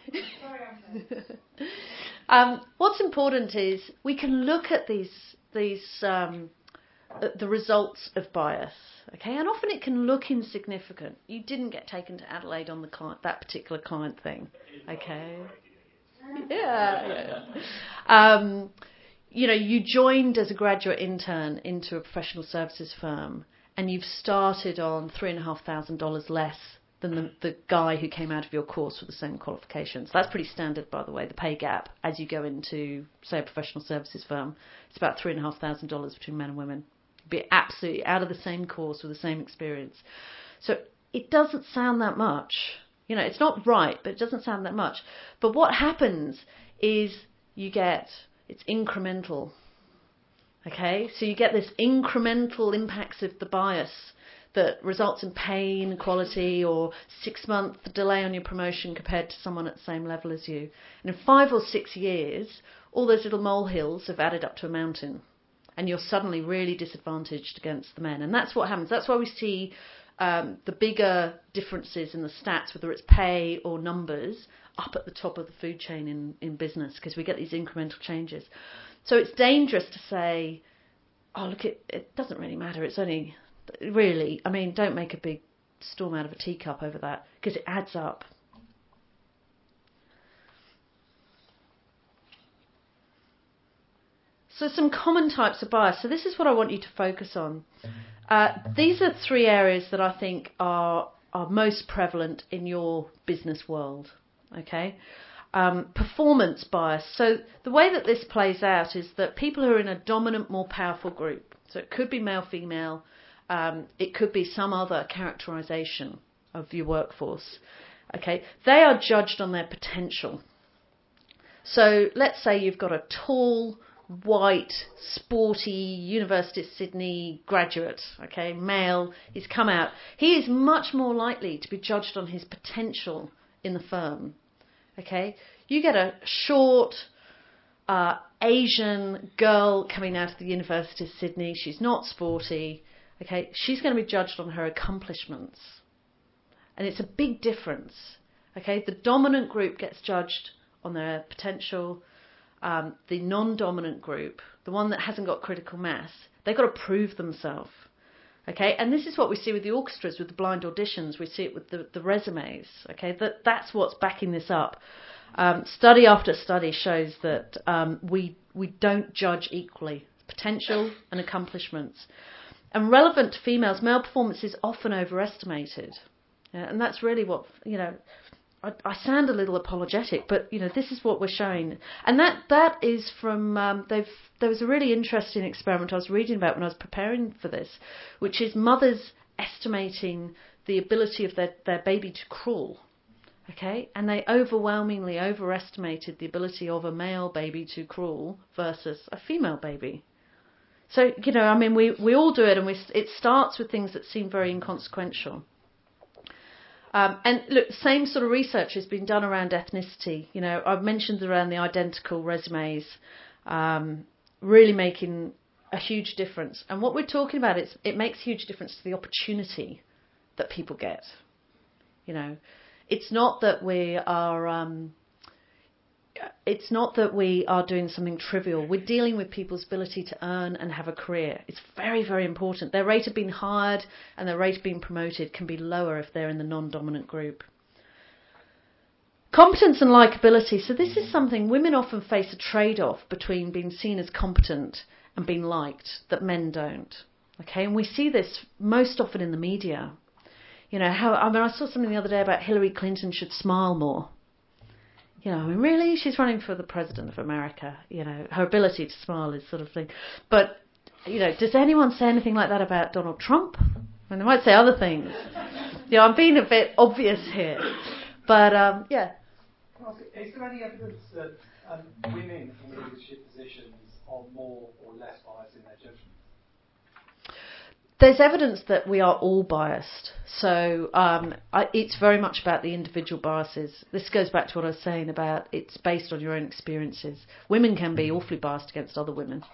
um, what's important is we can look at these these um, the results of bias, okay, and often it can look insignificant. You didn't get taken to Adelaide on the client, that particular client thing, okay? Yeah. yeah. Um, you know, you joined as a graduate intern into a professional services firm, and you've started on three and a half thousand dollars less than the, the guy who came out of your course with the same qualifications. That's pretty standard, by the way, the pay gap as you go into, say, a professional services firm. It's about three and a half thousand dollars between men and women. Be absolutely out of the same course with the same experience. So it doesn't sound that much. You know, it's not right, but it doesn't sound that much. But what happens is you get, it's incremental. Okay? So you get this incremental impacts of the bias that results in pay inequality or six-month delay on your promotion compared to someone at the same level as you. And in five or six years, all those little molehills have added up to a mountain. And you're suddenly really disadvantaged against the men. And that's what happens. That's why we see um, the bigger differences in the stats, whether it's pay or numbers, up at the top of the food chain in, in business, because we get these incremental changes. So it's dangerous to say, oh, look, it, it doesn't really matter. It's only, really, I mean, don't make a big storm out of a teacup over that, because it adds up. So some common types of bias. So this is what I want you to focus on. Uh, these are three areas that I think are are most prevalent in your business world. Okay, um, performance bias. So the way that this plays out is that people who are in a dominant, more powerful group. So it could be male, female. Um, it could be some other characterization of your workforce. Okay, they are judged on their potential. So let's say you've got a tall, white, sporty, University of Sydney graduate, okay, male, he's come out. He is much more likely to be judged on his potential in the firm, okay. You get a short, uh, Asian girl coming out of the University of Sydney, she's not sporty, okay, she's going to be judged on her accomplishments. And it's a big difference, okay. The dominant group gets judged on their potential. Um, the non-dominant group, the one that hasn't got critical mass, they've got to prove themselves. Okay, and this is what we see with the orchestras, with the blind auditions. We see it with the, the resumes. Okay, that that's what's backing this up. Um, study after study shows that um, we we don't judge equally potential and accomplishments. And relevant to females, male performance is often overestimated, yeah, and that's really what you know. I, I sound a little apologetic, but you know this is what we're showing, and that that is from um, they've. There was a really interesting experiment I was reading about when I was preparing for this, which is mothers estimating the ability of their, their baby to crawl. Okay, and they overwhelmingly overestimated the ability of a male baby to crawl versus a female baby. So you know, I mean, we we all do it, and we it starts with things that seem very inconsequential. Um, and look, same sort of research has been done around ethnicity. You know, I've mentioned around the identical resumes, um, really making a huge difference. And what we're talking about is it makes a huge difference to the opportunity that people get. You know, it's not that we are, um, it's not that we are doing something trivial. We're dealing with people's ability to earn and have a career. It's very, very important. Their rate of being hired and their rate of being promoted can be lower if they're in the non-dominant group. Competence and likability. So this is something women often face a trade-off between being seen as competent and being liked that men don't. Okay, and we see this most often in the media. You know, how I mean, I saw something the other day about Hillary Clinton should smile more. You know, I mean, really? She's running for the president of America. You know, her ability to smile is sort of thing. But, you know, does anyone say anything like that about Donald Trump? And they might say other things. You know, I'm being a bit obvious here. But, um, yeah. Is there any evidence that um, women in leadership positions are more or less biased in their judgment? there's evidence that we are all biased. So um, I, it's very much about the individual biases. This goes back to what I was saying about it's based on your own experiences. Women can be awfully biased against other women,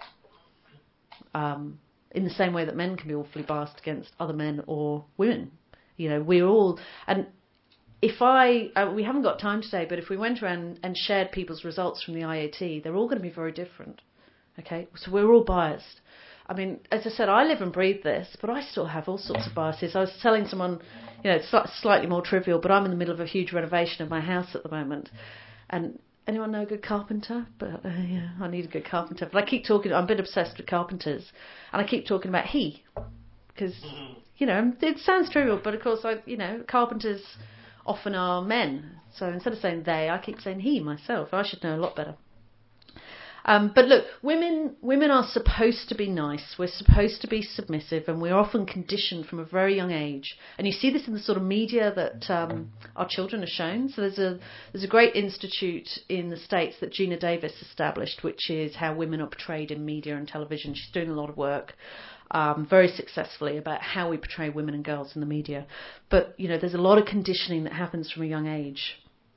um, in the same way that men can be awfully biased against other men or women. You know, we're all... and if I... Uh, we haven't got time today, but if we went around and shared people's results from the I A T, they're all going to be very different. Okay? So we're all biased. I mean, as I said, I live and breathe this, but I still have all sorts of biases. I was telling someone, you know, it's slightly more trivial, but I'm in the middle of a huge renovation of my house at the moment. And anyone know a good carpenter? But uh, yeah, I need a good carpenter. But I keep talking, I'm a bit obsessed with carpenters, and I keep talking about he, because, you know, it sounds trivial, but of course, I, you know, carpenters often are men. So instead of saying they, I keep saying he myself. I should know a lot better. Um, but look, women women are supposed to be nice. We're supposed to be submissive, and we're often conditioned from a very young age. And you see this in the sort of media that um, our children are shown. So there's a there's a great institute in the States that Gina Davis established, which is how women are portrayed in media and television. She's doing a lot of work, um, very successfully, about how we portray women and girls in the media. But you know, there's a lot of conditioning that happens from a young age,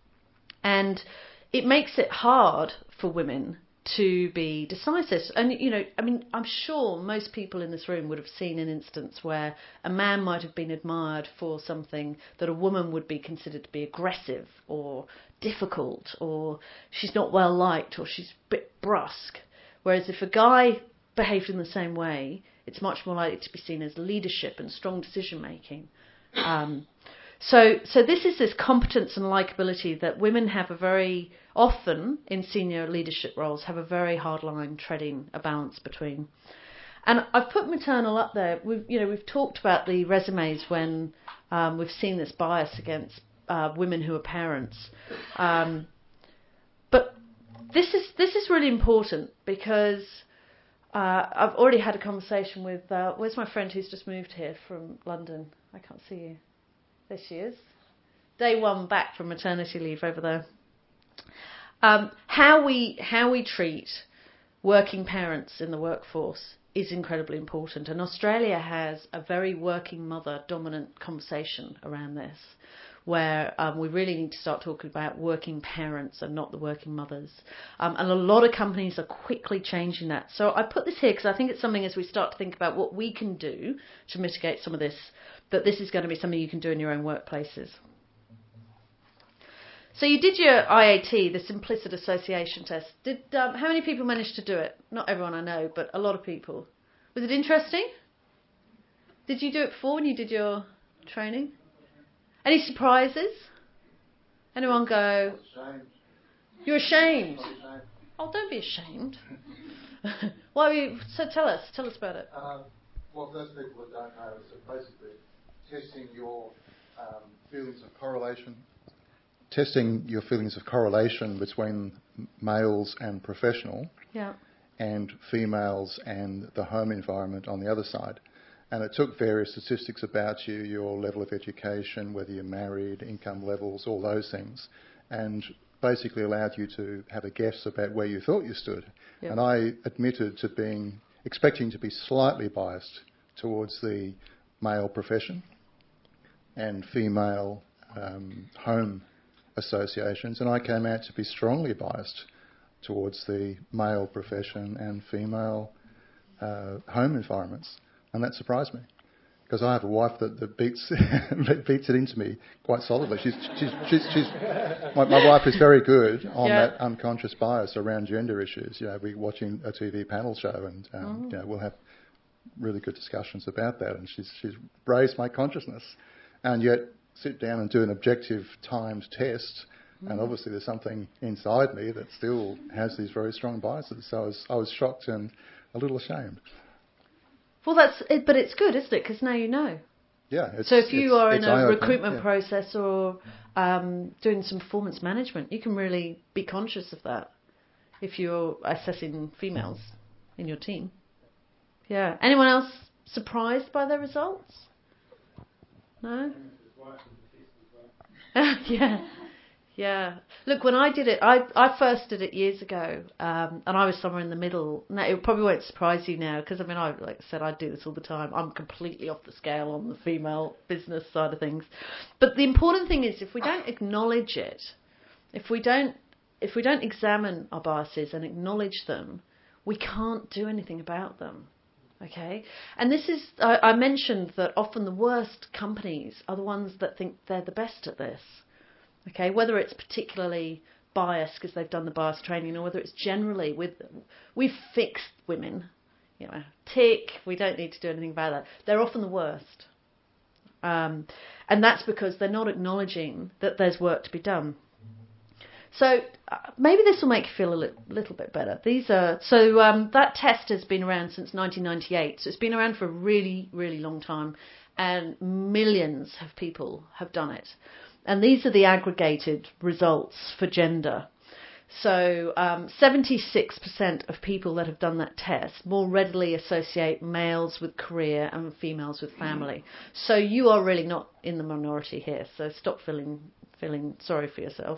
and it makes it hard for women to be decisive. And, you know, I mean, I'm sure most people in this room would have seen an instance where a man might have been admired for something that a woman would be considered to be aggressive or difficult, or she's not well liked, or she's a bit brusque. Whereas if a guy behaved in the same way, it's much more likely to be seen as leadership and strong decision making. Um, So, so this is this competence and likability that women have a very often in senior leadership roles have a very hard line treading a balance between. And I've put maternal up there. We've, you know, we've talked about the resumes when um, we've seen this bias against uh, women who are parents. Um, but this is this is really important because uh, I've already had a conversation with. Uh, where's my friend who's just moved here from London? I can't see you. There she is. Day one back from maternity leave over there. Um, how we how we treat working parents in the workforce is incredibly important, and Australia has a very working mother dominant conversation around this, where um, we really need to start talking about working parents and not the working mothers. Um, and a lot of companies are quickly changing that. So I put this here because I think it's something as we start to think about what we can do to mitigate some of this, that this is going to be something you can do in your own workplaces. So you did your I A T, this implicit association test. Did um, how many people managed to do it? Not everyone I know, but a lot of people. Was it interesting? Did you do it before when you did your training? Any surprises? Anyone go, you're ashamed? Oh, don't be ashamed. Why are you, so tell us, tell us about it. Um, well, for those people that don't know, it's basically testing your um, feelings of correlation. Testing your feelings of correlation between males and professional, yeah, and females and the home environment on the other side. And it took various statistics about you, your level of education, whether you're married, income levels, all those things, and basically allowed you to have a guess about where you thought you stood. Yep. And I admitted to being, expecting to be slightly biased towards the male profession and female um, home associations, and I came out to be strongly biased towards the male profession and female uh, home environments. And that surprised me, because I have a wife that, that beats beats it into me quite solidly. She's she's she's, she's my, my wife is very good on yeah. that unconscious bias around gender issues. You know, we're watching a T V panel show, and um, mm. you know, we'll have really good discussions about that. And she's she's raised my consciousness, and yet sit down and do an objective timed test. Mm. And obviously, there's something inside me that still has these very strong biases. So I was I was shocked and a little ashamed. Well, that's it, but it's good, isn't it? Because now you know. Yeah. It's, so if you it's, are it's in a yeah. recruitment process or um, doing some performance management, you can really be conscious of that if you're assessing females in your team. Yeah. Anyone else surprised by their results? No? yeah. Yeah. Look, when I did it, I, I first did it years ago, um, and I was somewhere in the middle. Now, it probably won't surprise you now, because, I mean, I like I said, I do this all the time. I'm completely off the scale on the female business side of things. But the important thing is, if we don't acknowledge it, if we don't, if we don't examine our biases and acknowledge them, we can't do anything about them. Okay? And this is, I, I mentioned that often the worst companies are the ones that think they're the best at this. Okay, whether it's particularly biased because they've done the bias training, or whether it's generally with, we've fixed women, you know, tick, we don't need to do anything about that. They're often the worst. Um, and that's because they're not acknowledging that there's work to be done. So uh, maybe this will make you feel a li- little bit better. These are, so um, that test has been around since nineteen ninety-eight. So it's been around for a really, really long time, and millions of people have done it. And these are the aggregated results for gender. So um, seventy-six percent of people that have done that test more readily associate males with career and females with family. So you are really not in the minority here. So stop feeling feeling sorry for yourself.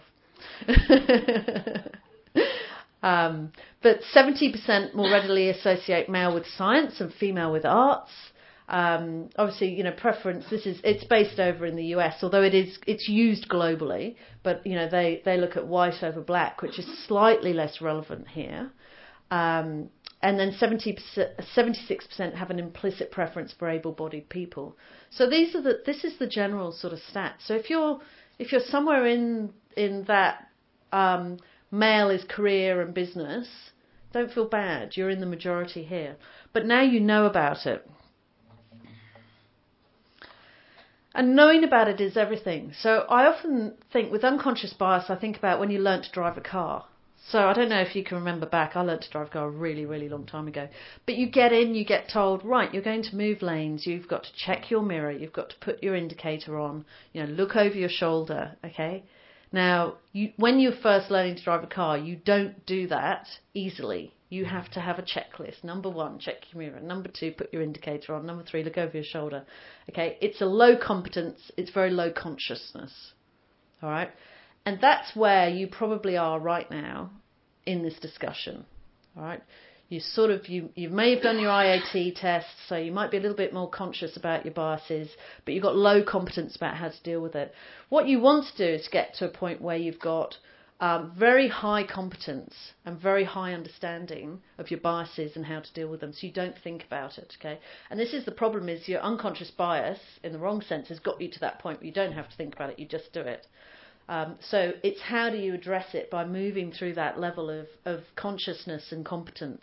um, but seventy percent more readily associate male with science and female with arts. Um, obviously, you know, preference, this is, it's based over in the U S, although it is, it's used globally, but, you know, they, they look at white over black, which is slightly less relevant here. Um, and then seventy percent, seventy-six percent have an implicit preference for able-bodied people. So these are the, this is the general sort of stats. So if you're, if you're somewhere in, in that, um, male is career and business, don't feel bad. You're in the majority here. But now you know about it. And knowing about it is everything. So I often think with unconscious bias, I think about when you learnt to drive a car. So I don't know if you can remember back, I learnt to drive a car a really, really long time ago. But you get in, you get told, right, you're going to move lanes, you've got to check your mirror, you've got to put your indicator on, you know, look over your shoulder, okay? Now, you, when you're first learning to drive a car, you don't do that easily. You have to have a checklist. Number one, check your mirror. Number two, put your indicator on. Number three, look over your shoulder. Okay, it's a low competence. It's very low consciousness. All right, and that's where you probably are right now in this discussion. All right, you sort of you you may have done your I A T test, so you might be a little bit more conscious about your biases, but you've got low competence about how to deal with it. What you want to do is get to a point where you've got Um, very high competence and very high understanding of your biases and how to deal with them, so you don't think about it, okay? And this is the problem, is your unconscious bias, in the wrong sense, has got you to that point where you don't have to think about it, you just do it. Um, so it's how do you address it by moving through that level of, of consciousness and competence.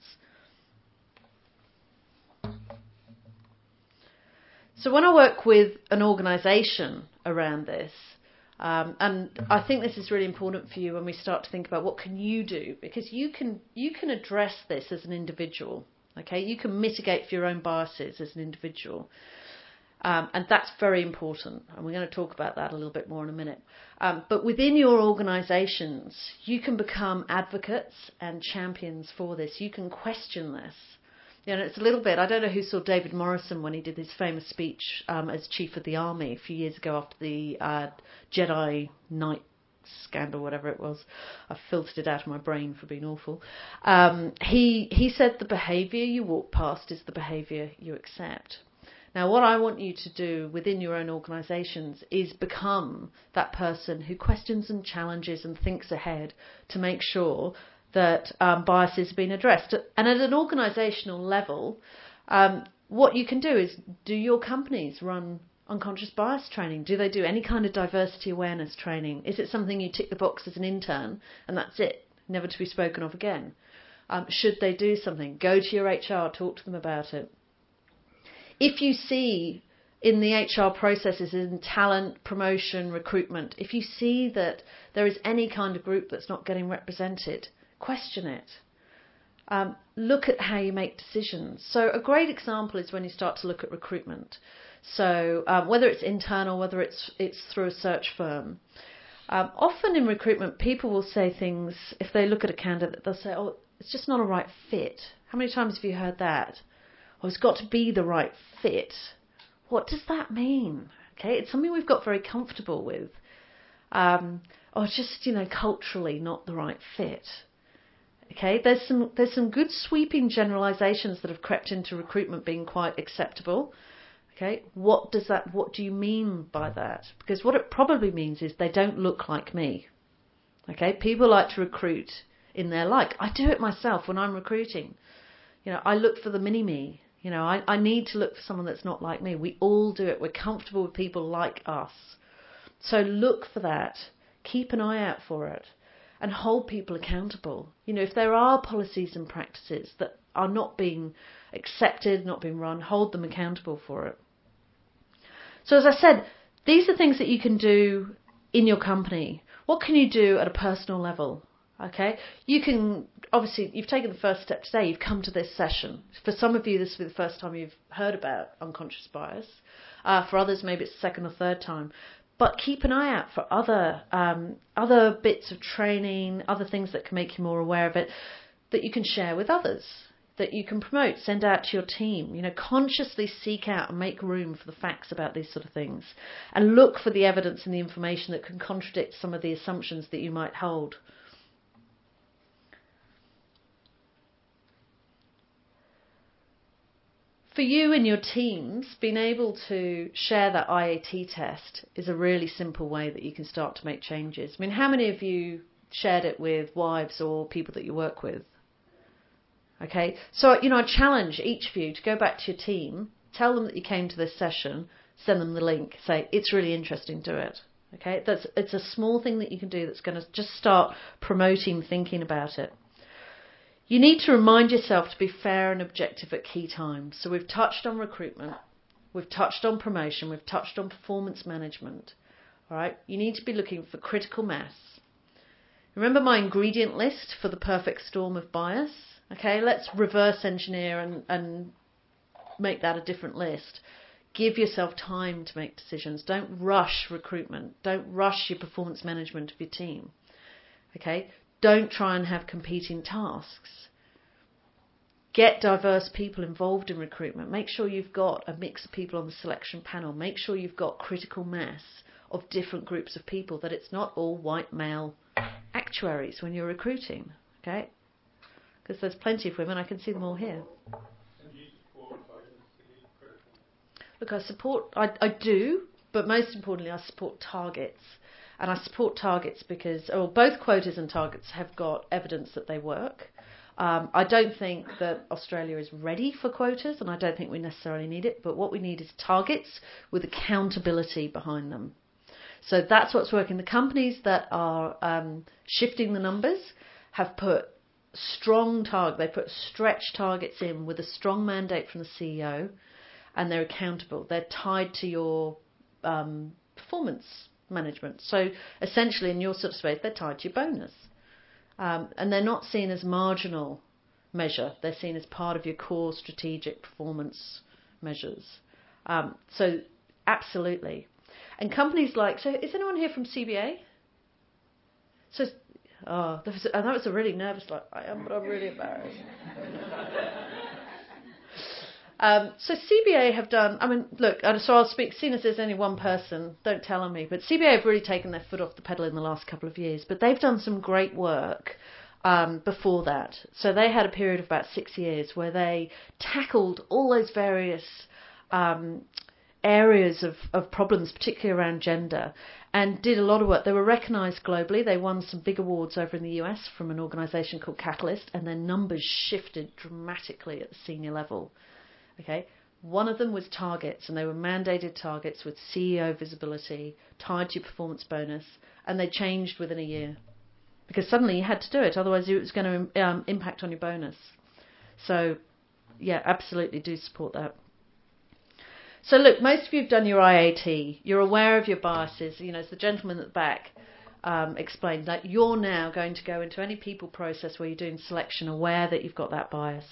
So when I work with an organisation around this, Um, and I think this is really important for you when we start to think about what can you do, because you can you can address this as an individual, okay? You can mitigate for your own biases as an individual, um, and that's very important. And we're going to talk about that a little bit more in a minute. Um, but within your organisations, you can become advocates and champions for this. You can question this. You know, it's a little bit, I don't know who saw David Morrison when he did his famous speech um, as Chief of the Army a few years ago after the uh, Jedi Knight scandal, whatever it was. I filtered it out of my brain for being awful. Um, he, he said the behaviour you walk past is the behaviour you accept. Now, what I want you to do within your own organisations is become that person who questions and challenges and thinks ahead to make sure that um, bias is being addressed. And at an organisational level, um, what you can do is, do your companies run unconscious bias training? Do they do any kind of diversity awareness training? Is it something you tick the box as an intern and that's it, never to be spoken of again? Um, should they do something? Go to your H R, talk to them about it. If you see in the H R processes, in talent, promotion, recruitment, if you see that there is any kind of group that's not getting represented, question it. Um, look at how you make decisions. So a great example is when you start to look at recruitment. So um, whether it's internal, whether it's it's through a search firm. Um, often in recruitment, people will say things, if they look at a candidate, they'll say, oh, it's just not a right fit. How many times have you heard that? Oh, it's got to be the right fit. What does that mean? Okay, it's something we've got very comfortable with. Um, or just, you know, culturally not the right fit. Okay, there's some there's some good sweeping generalizations that have crept into recruitment being quite acceptable. Okay, what does that? What do you mean by that? Because what it probably means is they don't look like me. Okay, people like to recruit in their like. I do it myself when I'm recruiting. You know, I look for the mini-me. You know, I, I need to look for someone that's not like me. We all do it. We're comfortable with people like us. So look for that. Keep an eye out for it. And hold people accountable. You know, if there are policies and practices that are not being accepted, not being run, hold them accountable for it. So as I said, these are things that you can do in your company. What can you do at a personal level? Okay, you can, obviously, you've taken the first step today, you've come to this session. For some of you, this will be the first time you've heard about unconscious bias. Uh, for others, maybe it's the second or third time. But keep an eye out for other um, other bits of training, other things that can make you more aware of it, that you can share with others, that you can promote, send out to your team. You know, consciously seek out and make room for the facts about these sort of things, and look for the evidence and the information that can contradict some of the assumptions that you might hold. For you and your teams, being able to share that I A T test is a really simple way that you can start to make changes. I mean, how many of you shared it with wives or people that you work with? Okay, so, you know, I challenge each of you to go back to your team, tell them that you came to this session, send them the link, say, it's really interesting, do it. Okay, that's it's a small thing that you can do that's going to just start promoting thinking about it. You need to remind yourself to be fair and objective at key times. So we've touched on recruitment, we've touched on promotion, we've touched on performance management. All right, you need to be looking for critical mass. Remember my ingredient list for the perfect storm of bias? Okay, let's reverse engineer and, and make that a different list. Give yourself time to make decisions. Don't rush recruitment. Don't rush your performance management of your team. Okay, don't try and have competing tasks. Get diverse people involved in recruitment. Make sure you've got a mix of people on the selection panel. Make sure you've got critical mass of different groups of people, that it's not all white male actuaries when you're recruiting. Okay? Because there's plenty of women. I can see them all here. Look, I support, I, I do, but most importantly, I support targets. And I support targets because, oh, both quotas and targets have got evidence that they work. Um, I don't think that Australia is ready for quotas, and I don't think we necessarily need it. But what we need is targets with accountability behind them. So that's what's working. The companies that are um, shifting the numbers have put strong target. They put stretch targets in with a strong mandate from the C E O, and they're accountable. They're tied to your um, performance management. So essentially, in your sort of space, they're tied to your bonus. Um, and they're not seen as marginal measure. They're seen as part of your core strategic performance measures. Um, so absolutely. And companies like, so is anyone here from C B A? So, oh, that was, and that was a really nervous, like, I am, but I'm really embarrassed. Um, so C B A have done, I mean, look, so I'll speak, seeing as there's only one person, don't tell on me, but C B A have really taken their foot off the pedal in the last couple of years, but they've done some great work um, before that. So they had a period of about six years where they tackled all those various um, areas of, of problems, particularly around gender, and did a lot of work. They were recognised globally. They won some big awards over in the U S from an organisation called Catalyst, and their numbers shifted dramatically at the senior level. Okay, one of them was targets, and they were mandated targets with C E O visibility, tied to your performance bonus, and they changed within a year because suddenly you had to do it, otherwise it was going to um, impact on your bonus. So, yeah, absolutely do support that. So look, most of you have done your I A T. You're aware of your biases. You know, as the gentleman at the back um, explained, that you're now going to go into any people process where you're doing selection aware that you've got that bias.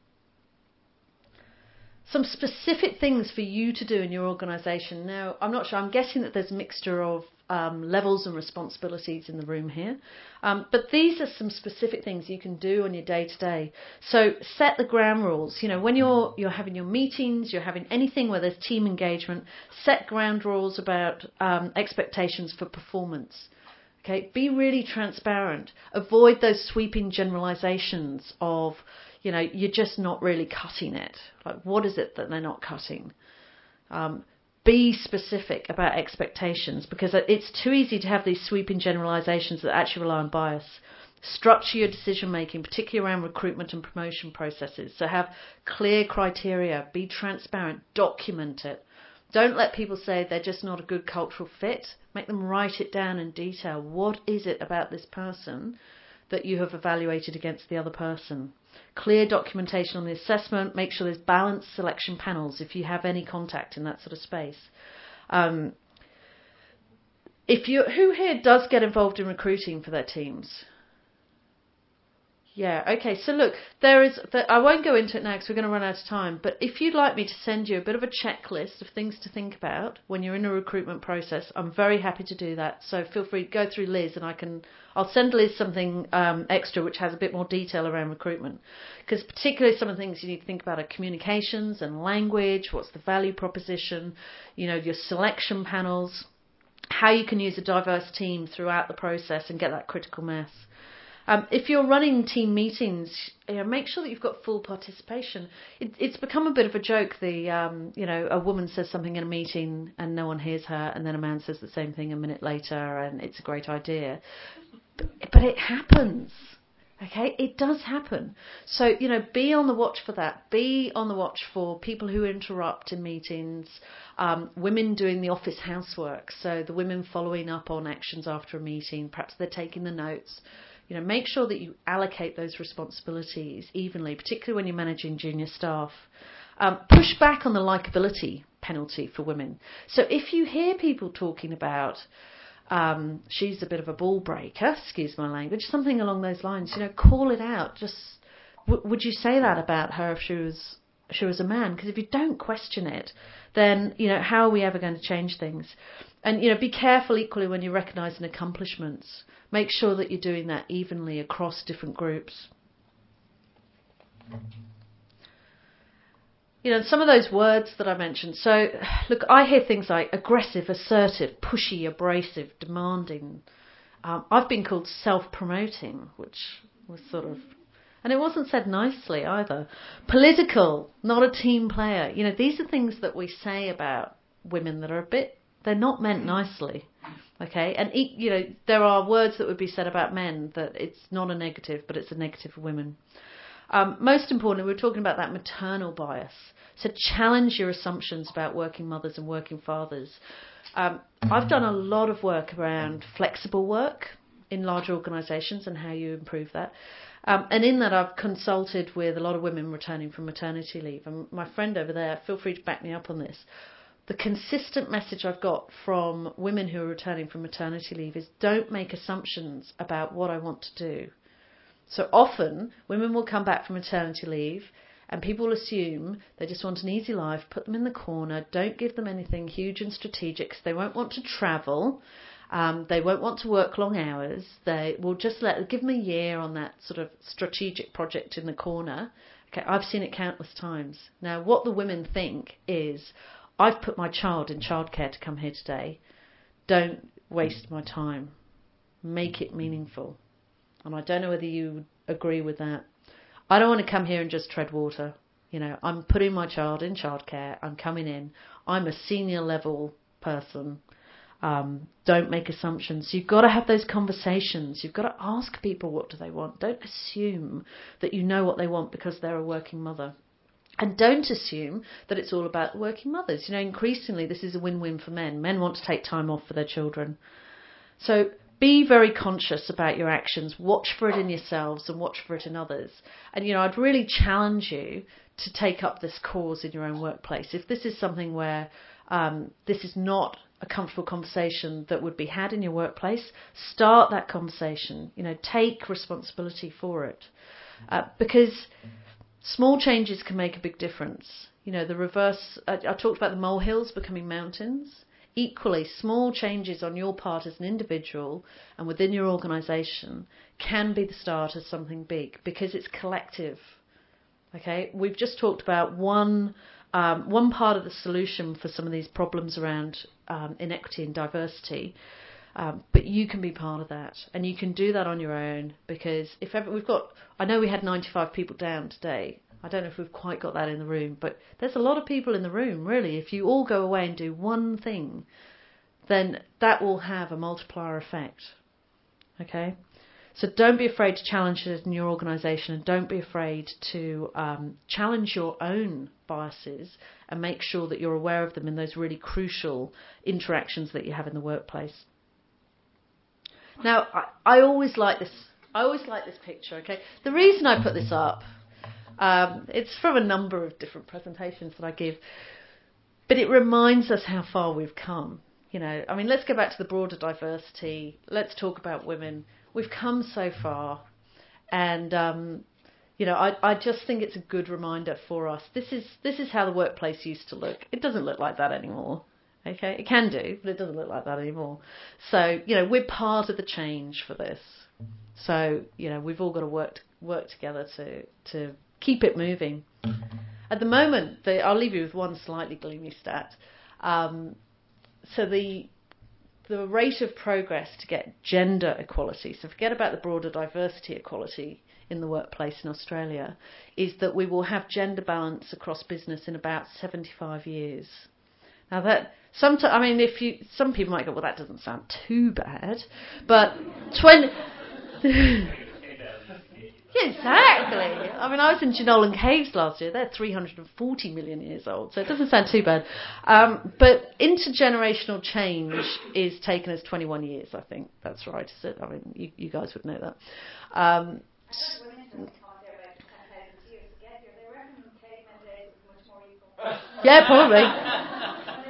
Some specific things for you to do in your organisation. Now, I'm not sure, I'm guessing that there's a mixture of um, levels and responsibilities in the room here. Um, but these are some specific things you can do on your day-to-day. So set the ground rules. You know, when you're you're having your meetings, you're having anything where there's team engagement, set ground rules about um, expectations for performance. Okay, be really transparent. Avoid those sweeping generalizations of, you know, you're just not really cutting it. Like, what is it that they're not cutting? Um, be specific about expectations, because it's too easy to have these sweeping generalizations that actually rely on bias. Structure your decision making, particularly around recruitment and promotion processes. So have clear criteria, be transparent, document it. Don't let people say they're just not a good cultural fit. Make them write it down in detail. What is it about this person that you have evaluated against the other person? Clear documentation on the assessment. Make sure there's balanced selection panels if you have any contact in that sort of space. Um, if you, who here does get involved in recruiting for their teams? Yeah, okay, so look, there is, I won't go into it now because we're going to run out of time, but if you'd like me to send you a bit of a checklist of things to think about when you're in a recruitment process, I'm very happy to do that. So feel free to go through Liz, and I can, I'll send Liz something um, extra which has a bit more detail around recruitment, because particularly some of the things you need to think about are communications and language, what's the value proposition, you know, your selection panels, how you can use a diverse team throughout the process and get that critical mass. Um, if you're running team meetings, you know, make sure that you've got full participation. It, it's become a bit of a joke. The um, you know, a woman says something in a meeting and no one hears her, and then a man says the same thing a minute later, and it's a great idea. But, but it happens. Okay, it does happen. So, you know, be on the watch for that. Be on the watch for people who interrupt in meetings, um, women doing the office housework. So the women following up on actions after a meeting, perhaps they're taking the notes. You know, make sure that you allocate those responsibilities evenly, particularly when you're managing junior staff. Um, push back on the likability penalty for women. So if you hear people talking about um, she's a bit of a ball breaker, excuse my language, something along those lines, you know, call it out. Just w- would you say that about her if she was she was a man? Because if you don't question it, then, you know, how are we ever going to change things? And, you know, be careful equally when you're recognising accomplishments. Make sure that you're doing that evenly across different groups. You know, some of those words that I mentioned. So, look, I hear things like aggressive, assertive, pushy, abrasive, demanding. Um, I've been called self-promoting, which was sort of... And it wasn't said nicely either. Political, not a team player. You know, these are things that we say about women that are a bit... They're not meant nicely. Okay, and you know, there are words that would be said about men that it's not a negative, but it's a negative for women. Um, most importantly, we're talking about that maternal bias. So challenge your assumptions about working mothers and working fathers. Um, I've done a lot of work around flexible work in large organisations and how you improve that. Um, and in that, I've consulted with a lot of women returning from maternity leave. And my friend over there, feel free to back me up on this. The consistent message I've got from women who are returning from maternity leave is don't make assumptions about what I want to do. So often, women will come back from maternity leave and people will assume they just want an easy life, put them in the corner, don't give them anything huge and strategic because they won't want to travel, um, they won't want to work long hours, they will just let give them a year on that sort of strategic project in the corner. Okay, I've seen it countless times. Now, what the women think is, I've put my child in childcare to come here today. Don't waste my time. Make it meaningful. And I don't know whether you agree with that. I don't want to come here and just tread water. You know, I'm putting my child in childcare. I'm coming in. I'm a senior level person. Um, don't make assumptions. You've got to have those conversations. You've got to ask people what do they want. Don't assume that you know what they want because they're a working mother. And don't assume that it's all about working mothers. You know, increasingly this is a win-win for men. Men want to take time off for their children. So be very conscious about your actions. Watch for it in yourselves and watch for it in others. And, you know, I'd really challenge you to take up this cause in your own workplace. If this is something where um, this is not a comfortable conversation that would be had in your workplace, start that conversation. You know, take responsibility for it. Uh, because... Small changes can make a big difference. You know, the reverse, I, I talked about the molehills becoming mountains. Equally, small changes on your part as an individual and within your organisation can be the start of something big because it's collective. Okay, we've just talked about one um, one part of the solution for some of these problems around um, inequity and diversity. Um, but you can be part of that, and you can do that on your own, because if ever we've got, I know we had ninety-five people down today. I don't know if we've quite got that in the room, but there's a lot of people in the room, really. If you all go away and do one thing, then that will have a multiplier effect. Okay? So don't be afraid to challenge it in your organisation, and don't be afraid to um, challenge your own biases and make sure that you're aware of them in those really crucial interactions that you have in the workplace. Now, I, I always like this. I always like this picture. Okay, the reason I put this up, um, it's from a number of different presentations that I give, but it reminds us how far we've come. You know, I mean, let's go back to the broader diversity. Let's talk about women. We've come so far, and um, you know, I, I just think it's a good reminder for us. This is this is how the workplace used to look. It doesn't look like that anymore. Okay, it can do, but it doesn't look like that anymore. So, you know, we're part of the change for this. So, you know, we've all got to work work together to to keep it moving. At the moment, the, I'll leave you with one slightly gloomy stat. Um, so the the rate of progress to get gender equality, so forget about the broader diversity equality in the workplace in Australia, is that we will have gender balance across business in about seventy-five years. Now that, sometimes, I mean, if you, some people might go, well, that doesn't sound too bad, but twenty. Yeah, exactly. I mean, I was in Jenolan Caves last year. They're three hundred forty million years old, so it doesn't sound too bad. Um, but intergenerational change is taken as twenty-one years, I think. That's right, is it? I mean, you, you guys would know that. Um, yeah, probably.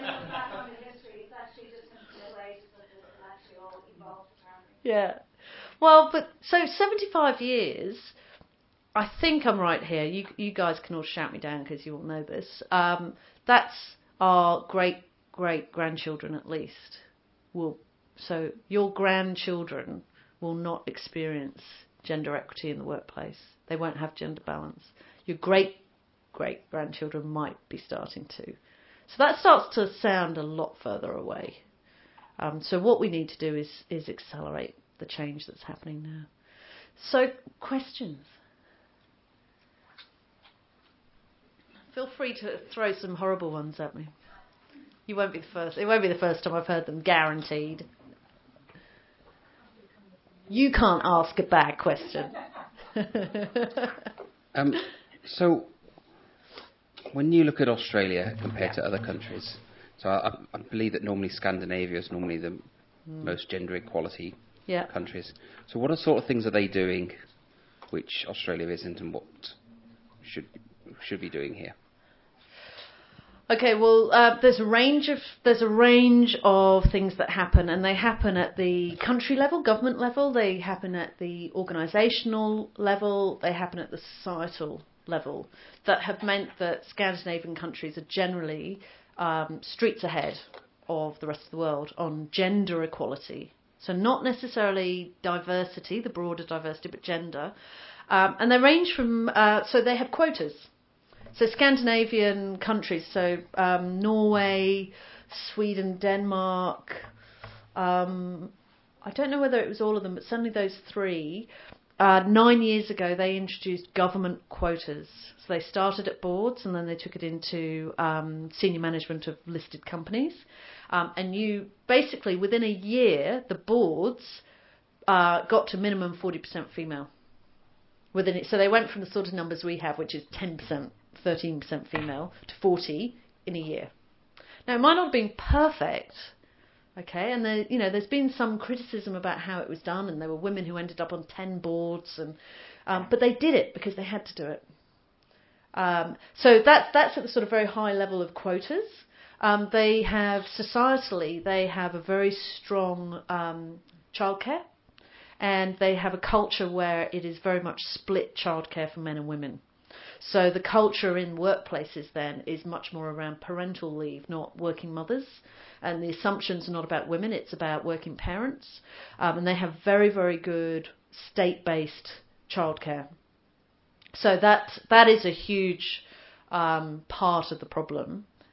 Yeah. Well, but so seventy-five years, I think I'm right here. You you guys can all shout me down because you all know this. Um, that's our great great grandchildren at least. Will so your grandchildren will not experience gender equity in the workplace. They won't have gender balance. Your great great grandchildren might be starting to. So that starts to sound a lot further away. Um, so what we need to do is is accelerate the change that's happening now. So, questions? Feel free to throw some horrible ones at me. You won't be the first. It won't be the first time I've heard them, guaranteed. You can't ask a bad question. um, so, when you look at Australia compared to other countries, so I, I believe that normally Scandinavia is normally the mm. most gender equality yeah. countries. So what are sort of things are they doing which Australia isn't, and what should should be doing here? Okay, well, uh, there's a range of there's a range of things that happen, and they happen at the country level, government level. They happen at the organisational level. They happen at the societal level. That have meant that Scandinavian countries are generally Um, streets ahead of the rest of the world on gender equality. So not necessarily diversity, the broader diversity, but gender. Um, and they range from, uh, so they have quotas. So Scandinavian countries, so um, Norway, Sweden, Denmark, um, I don't know whether it was all of them, but certainly those three. Uh, nine years ago, they introduced government quotas. So they started at boards, and then they took it into um, senior management of listed companies. Um, and you basically, within a year, the boards uh, got to minimum forty percent female. Within it, so they went from the sort of numbers we have, which is ten percent, thirteen percent female, to forty in a year. Now, it might not have been perfect. Okay, and there, you know, there's been some criticism about how it was done, and there were women who ended up on ten boards, and um, but they did it because they had to do it. Um, so that's that's at the sort of very high level of quotas. Um, they have societally, they have a very strong um, childcare, and they have a culture where it is very much split childcare for men and women. So the culture in workplaces then is much more around parental leave, not working mothers. And the assumptions are not about women, it's about working parents. Um, and they have very, very good state-based childcare. So that that is a huge um, part of the problem.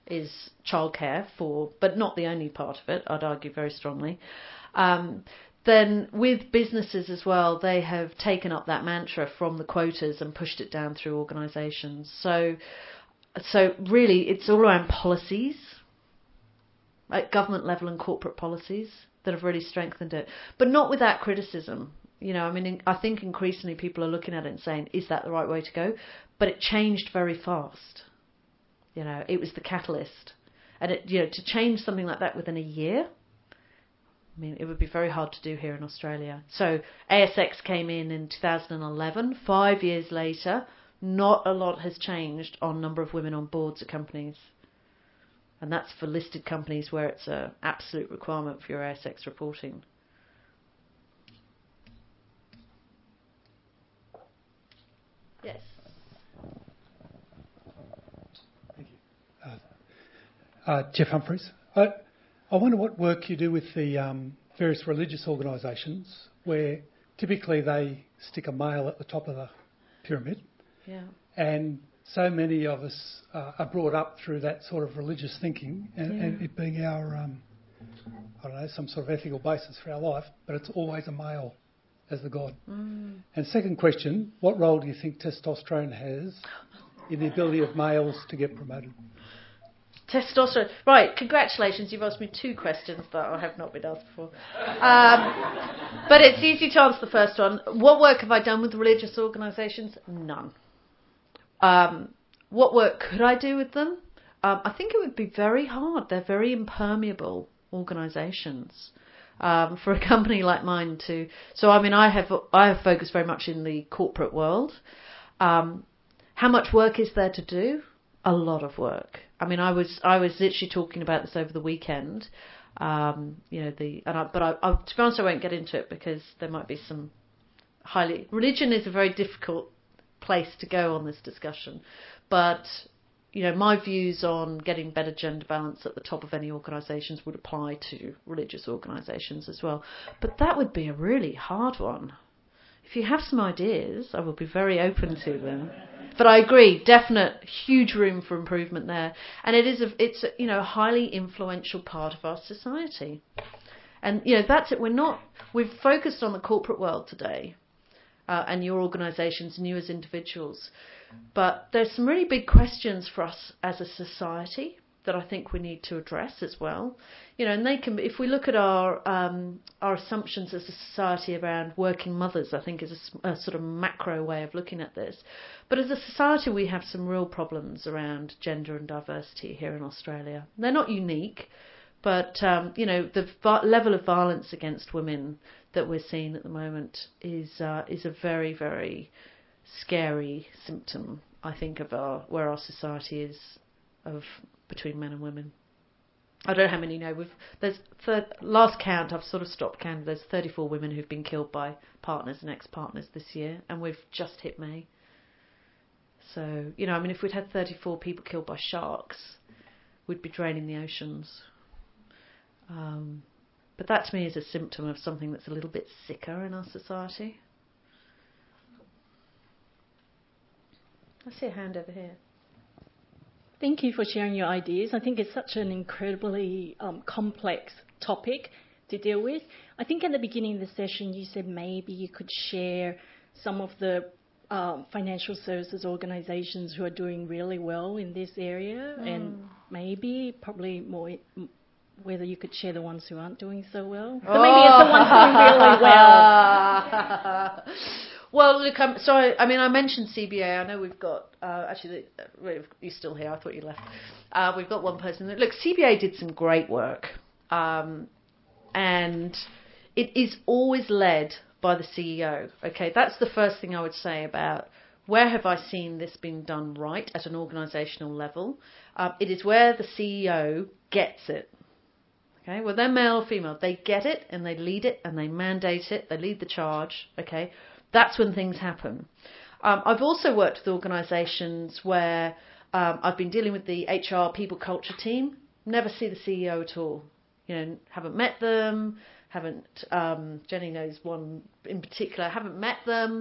is childcare for, but not the only part of it, I'd argue very strongly. Um, then with businesses as well, they have taken up that mantra from the quotas and pushed it down through organisations. So, so really, it's all around policies at government level and corporate policies that have really strengthened it, but not without criticism. You know, I mean, I think increasingly people are looking at it and saying, is that the right way to go? But it changed very fast. You know, it was the catalyst. And, it, you know, to change something like that within a year, I mean, it would be very hard to do here in Australia. So A S X came in in two thousand eleven. Five years later, not a lot has changed on number of women on boards of companies. And that's for listed companies where it's an absolute requirement for your A S X reporting. Yes. Thank you. Uh, uh, Jeff Humphreys. I, I wonder what work you do with the um, various religious organisations where typically they stick a male at the top of the pyramid. Yeah. And so many of us uh, are brought up through that sort of religious thinking and, Yeah. and it being our, um, I don't know, some sort of ethical basis for our life, but it's always a male as the god. Mm. And second question, what role do you think testosterone has in the ability of males to get promoted? Testosterone. Right, congratulations. You've asked me two questions that I have not been asked before. Um, but it's easy to answer the first one. What work have I done with religious organisations? None. Um, what work could I do with them? Um, I think it would be very hard. They're very impermeable organisations. Um, for a company like mine to, so I mean, I have I have focused very much in the corporate world. Um, how much work is there to do? A lot of work. I mean, I was I was literally talking about this over the weekend. Um, you know, the and I, but I, I, to be honest, I won't get into it because there might be some highly religion is a very difficult place to go on this discussion, but. You know, my views on getting better gender balance at the top of any organisations would apply to religious organisations as well. But that would be a really hard one. If you have some ideas, I will be very open to them. But I agree, definite, huge room for improvement there. And it is a, it's a, you know, a highly influential part of our society. And, you know, that's it. We're not, we've focused on the corporate world today uh, and your organisations and you as individuals. But there's some really big questions for us as a society that I think we need to address as well. You know, and they can, if we look at our um, our assumptions as a society around working mothers, I think is a, a sort of macro way of looking at this. But as a society, we have some real problems around gender and diversity here in Australia. They're not unique, but um, you know, the vi- level of violence against women that we're seeing at the moment is uh, is a very, very scary symptom, I think, of our where our society is of between men and women. I don't know how many you know. We've there's third, last count. I've sort of stopped counting. There's thirty-four women who've been killed by partners and ex-partners this year, and we've just hit May. So you know, I mean, if we'd had thirty-four people killed by sharks, we'd be draining the oceans. Um, but that to me is a symptom of something that's a little bit sicker in our society. I see a hand over here. Thank you for sharing your ideas. I think it's such an incredibly um, complex topic to deal with. I think at the beginning of the session you said maybe you could share some of the um, financial services organisations who are doing really well in this area, mm. and maybe probably more whether you could share the ones who aren't doing so well. So oh. maybe it's the ones doing really well. Well, look, I'm sorry. I mean, I mentioned C B A. I know we've got, uh, actually, uh, you're still here. I thought you left. Uh, we've got one person. Look, C B A did some great work. Um, and it is always led by the C E O. Okay, that's the first thing I would say about where have I seen this being done right at an organisational level. Um, it is where the C E O gets it. Okay, well, they're male or female. They get it and they lead it and they mandate it. They lead the charge. Okay. That's when things happen. Um, I've also worked with organisations where um, I've been dealing with the H R people culture team, never see the C E O at all. You know, haven't met them, haven't, um, Jenny knows one in particular, haven't met them,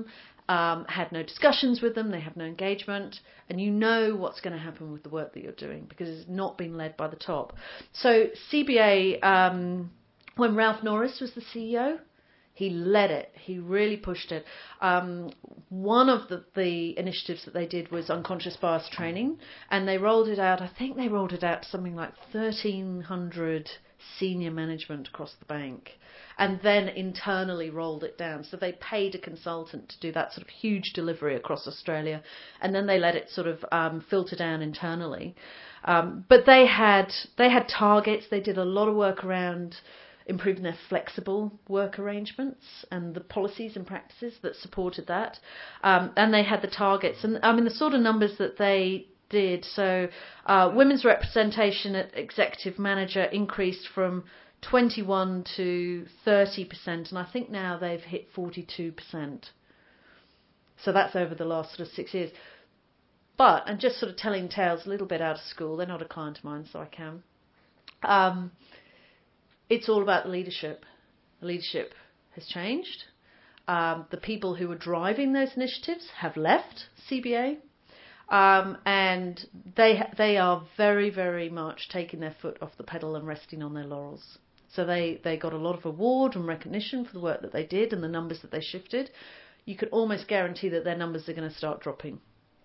um, had no discussions with them, they have no engagement, and you know what's going to happen with the work that you're doing because it's not been led by the top. So C B A, um, when Ralph Norris was the C E O, he led it. He really pushed it. Um, one of the, the initiatives that they did was unconscious bias training, and they rolled it out. I think they rolled it out to something like thirteen hundred senior management across the bank, and then internally rolled it down. So they paid a consultant to do that sort of huge delivery across Australia, and then they let it sort of um, filter down internally. Um, but they had they had targets. They did a lot of work around improving their flexible work arrangements and the policies and practices that supported that. Um, and they had the targets. And I mean, the sort of numbers that they did. So uh, women's representation at executive manager increased from twenty-one to thirty percent. And I think now they've hit forty-two percent. So that's over the last sort of six years. But, and just sort of telling tales a little bit out of school, they're not a client of mine, so I can. Um, It's all about the leadership. The leadership has changed. Um, the people who were driving those initiatives have left C B A, um, and they they are very, very much taking their foot off the pedal and resting on their laurels. So they, they got a lot of award and recognition for the work that they did and the numbers that they shifted. You could almost guarantee that their numbers are going to start dropping,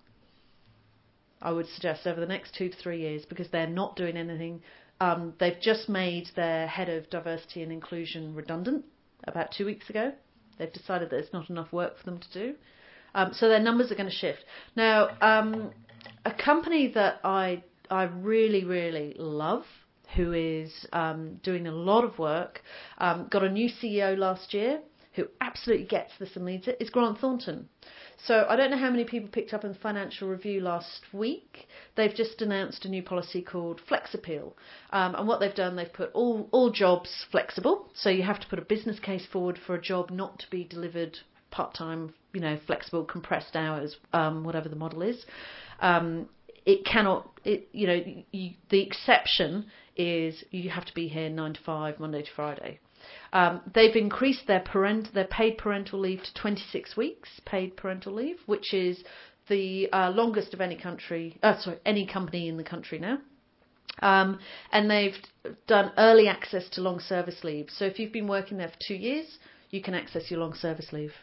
I would suggest, over the next two to three years, because they're not doing anything. Um, they've just made their head of diversity and inclusion redundant about two weeks ago. They've decided that it's not enough work for them to do. Um, so their numbers are going to shift. Now, um, a company that I I really, really love, who is um, doing a lot of work, um, got a new C E O last year who absolutely gets this and leads it, is Grant Thornton. So I don't know how many people picked up in the Financial Review last week. They've just announced a new policy called Flex Appeal. Um, and what they've done, they've put all, all jobs flexible. So you have to put a business case forward for a job not to be delivered part-time, you know, flexible, compressed hours, um, whatever the model is. Um, it cannot, it, you know, you, the exception is you have to be here nine to five, Monday to Friday. Um, they've increased their parent, their paid parental leave to twenty-six weeks paid parental leave, which is the uh, longest of any country, uh, sorry, any company in the country now. Um, and they've done early access to long service leave. So if you've been working there for two years, you can access your long service leave.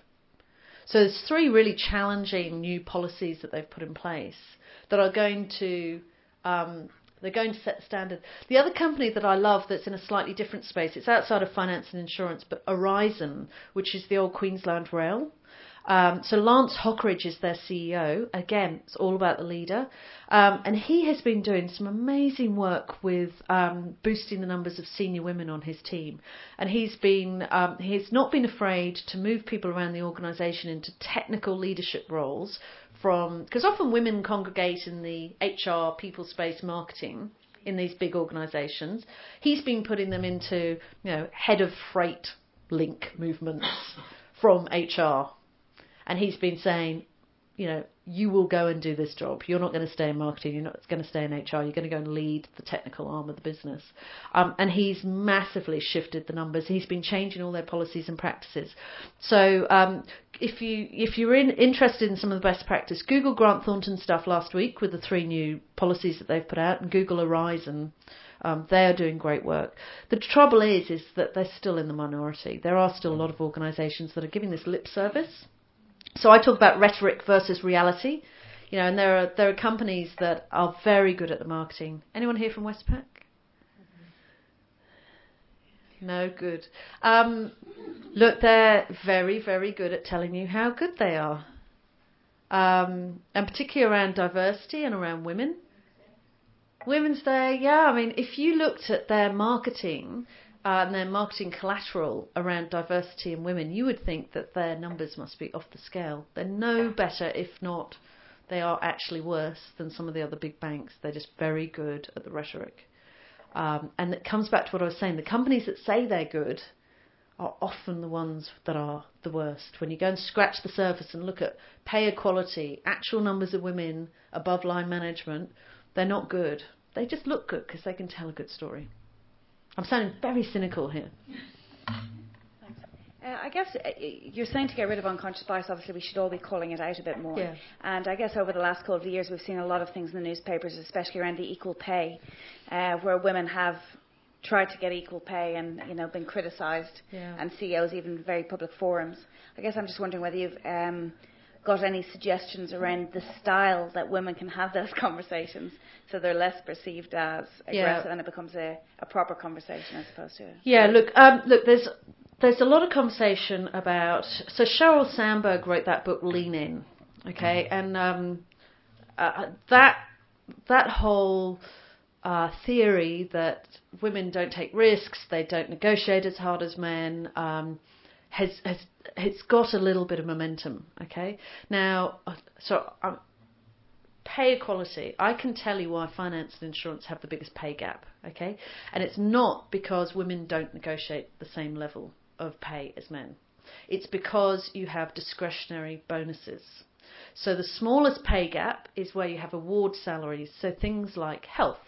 So there's three really challenging new policies that they've put in place that are going to um, They're going to set the standard. The other company that I love that's in a slightly different space, it's outside of finance and insurance, but Aurizon, which is the old Queensland Rail. Um, so Lance Hockridge is their C E O. Again, it's all about the leader. Um, and he has been doing some amazing work with um, boosting the numbers of senior women on his team. And he's been um, he's not been afraid to move people around the organisation into technical leadership roles, from because often women congregate in the H R, people space, marketing in these big organisations. He's been putting them into, you know, head of freight link movements from H R. And he's been saying, you know, you will go and do this job. You're not going to stay in marketing. You're not going to stay in H R. You're going to go and lead the technical arm of the business. Um, and he's massively shifted the numbers. He's been changing all their policies and practices. So um, if, you, if you're in, interested in some of the best practice, Google Grant Thornton stuff last week with the three new policies that they've put out, and Google Aurizon. Um, they are doing great work. The trouble is, is that they're still in the minority. There are still a lot of organisations that are giving this lip service. So I talk about rhetoric versus reality, you know, and there are there are companies that are very good at the marketing. Anyone here from Westpac? Mm-hmm. No, good. Um, look, they're very, very good at telling you how good they are, um, and particularly around diversity and around women. Women's Day, yeah. I mean, if you looked at their marketing. Uh, and their marketing collateral around diversity and women, you would think that their numbers must be off the scale. They're no better, if not, they are actually worse than some of the other big banks. They're just very good at the rhetoric. Um, and it comes back to what I was saying. The companies that say they're good are often the ones that are the worst. When you go and scratch the surface and look at pay equality, actual numbers of women above line management, they're not good. They just look good because they can tell a good story. I'm sounding very cynical here. Thanks. Uh, I guess uh, you're saying to get rid of unconscious bias, obviously we should all be calling it out a bit more. Yeah. And I guess over the last couple of years we've seen a lot of things in the newspapers, especially around the equal pay, uh, where women have tried to get equal pay and, you know, been criticised, yeah. and C E Os even very public forums. I guess I'm just wondering whether you've um, got any suggestions around the style that women can have those conversations so they're less perceived as aggressive yeah. and it becomes a, a proper conversation as opposed to... Yeah, look, um, look, there's... There's a lot of conversation about... So Sheryl Sandberg wrote that book, Lean In, okay? And um, uh, that that whole uh, theory that women don't take risks, they don't negotiate as hard as men, um, has, has it's got a little bit of momentum, okay? Now, so um, pay equality. I can tell you why finance and insurance have the biggest pay gap, okay? And it's not because women don't negotiate the same level of pay as men. It's because you have discretionary bonuses. So the smallest pay gap is where you have award salaries, so things like health,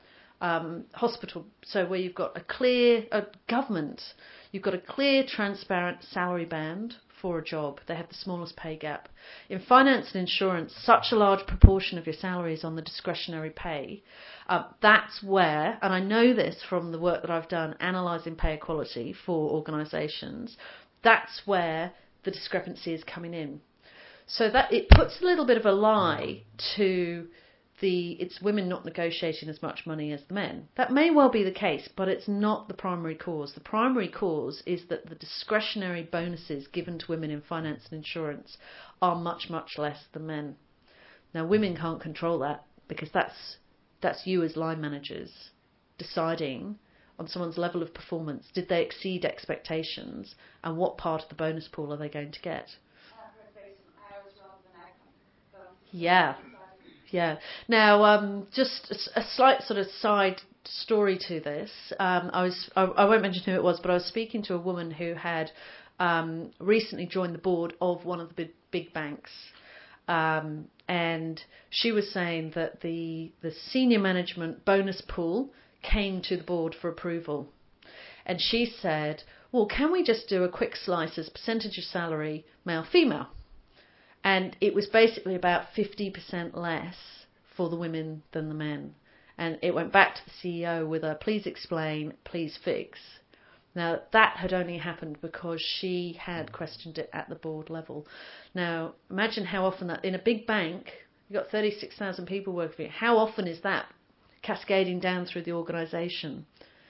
um, hospital, so where you've got a clear uh, government, you've got a clear, transparent salary band for a job. They have the smallest pay gap. In finance and insurance, such a large proportion of your salary is on the discretionary pay. Uh, that's where, and I know this from the work that I've done analysing pay equality for organisations, that's where the discrepancy is coming in. So that it puts a little bit of a lie to the it's women not negotiating as much money as the men. That may well be the case, but it's not the primary cause. The primary cause is that the discretionary bonuses given to women in finance and insurance are much, much less than men. Now, women can't control that because that's that's you as line managers deciding on someone's level of performance. Did they exceed expectations, and what part of the bonus pool are they going to get? Yeah. Yeah. Now, um, just a, a slight sort of side story to this. Um, I was I, I won't mention who it was, but I was speaking to a woman who had um, recently joined the board of one of the big, big banks, um, and she was saying that the the senior management bonus pool came to the board for approval, and she said, "Well, can we just do a quick slice as percentage of salary, male female?" And it was basically about fifty percent less for the women than the men. And it went back to the C E O with a please explain, please fix. Now, that had only happened because she had questioned it at the board level. Now, imagine how often that, in a big bank, you've got thirty-six thousand people working for you. How often is that cascading down through the organisation?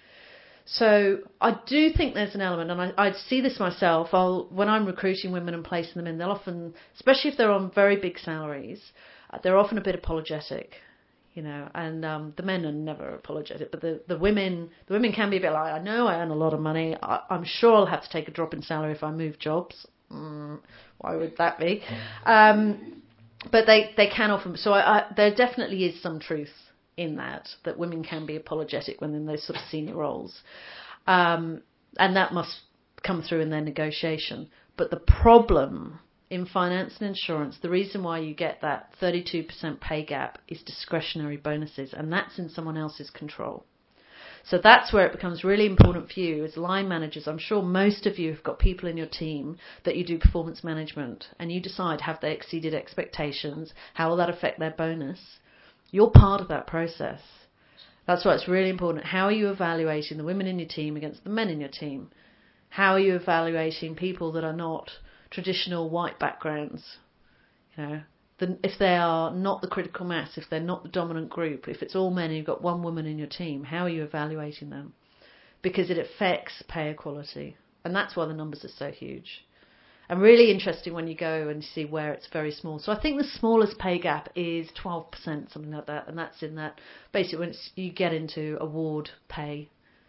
So I do think there's an element, and I, I see this myself. I'll, when I'm recruiting women and placing them in, they'll often, especially if they're on very big salaries, uh, they're often a bit apologetic, you know. And um, the men are never apologetic, but the, the women, the women can be a bit like, I know I earn a lot of money. I, I'm sure I'll have to take a drop in salary if I move jobs. Mm, why would that be? Um, but they, they can often. So I, I, there definitely is some truth in that, that women can be apologetic when in those sort of senior roles. Um, and that must come through in their negotiation. But the problem in finance and insurance, the reason why you get that thirty-two percent pay gap is discretionary bonuses, and that's in someone else's control. So that's where it becomes really important for you as line managers. I'm sure most of you have got people in your team that you do performance management, and you decide, have they exceeded expectations? How will that affect their bonus? You're part of that process. That's why it's really important. How are you evaluating the women in your team against the men in your team? How are you evaluating people that are not traditional white backgrounds? You know, the, if they are not the critical mass, if they're not the dominant group, if it's all men and you've got one woman in your team, how are you evaluating them? Because it affects pay equality. And that's why the numbers are so huge. And really interesting when you go and see where it's very small. So I think the smallest pay gap is twelve percent, something like that, and that's in that basically when it's, you get into award pay.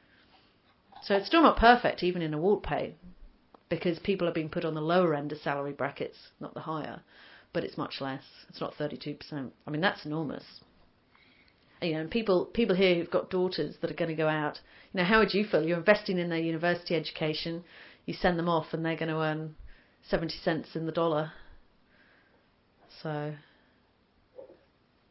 So it's still not perfect, even in award pay, because people are being put on the lower end of salary brackets, not the higher, but it's much less. It's not thirty-two percent. I mean, that's enormous. You know, and people people here who've got daughters that are going to go out. You know, how would you feel? You're investing in their university education. You send them off, and they're going to earn seventy cents in the dollar. So,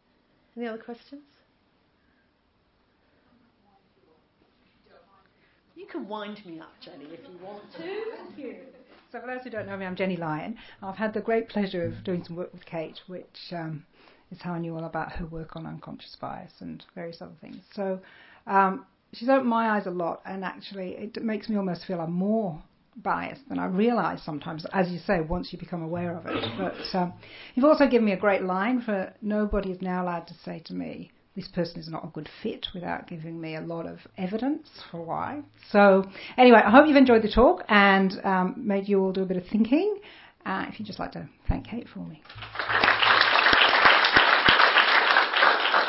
any other questions? You can wind me up, Jenny, if you want to. Thank you. So for those who don't know me, I'm Jenny Lyon. I've had the great pleasure of doing some work with Kate, which um, is how I knew all about her work on unconscious bias and various other things. So um, she's opened my eyes a lot, and actually it makes me almost feel I'm more biased than I realise sometimes, as you say, once you become aware of it. But um, you've also given me a great line for nobody is now allowed to say to me, this person is not a good fit, without giving me a lot of evidence for why. So anyway, I hope you've enjoyed the talk and um, made you all do a bit of thinking. Uh, if you'd just like to thank Kate for me.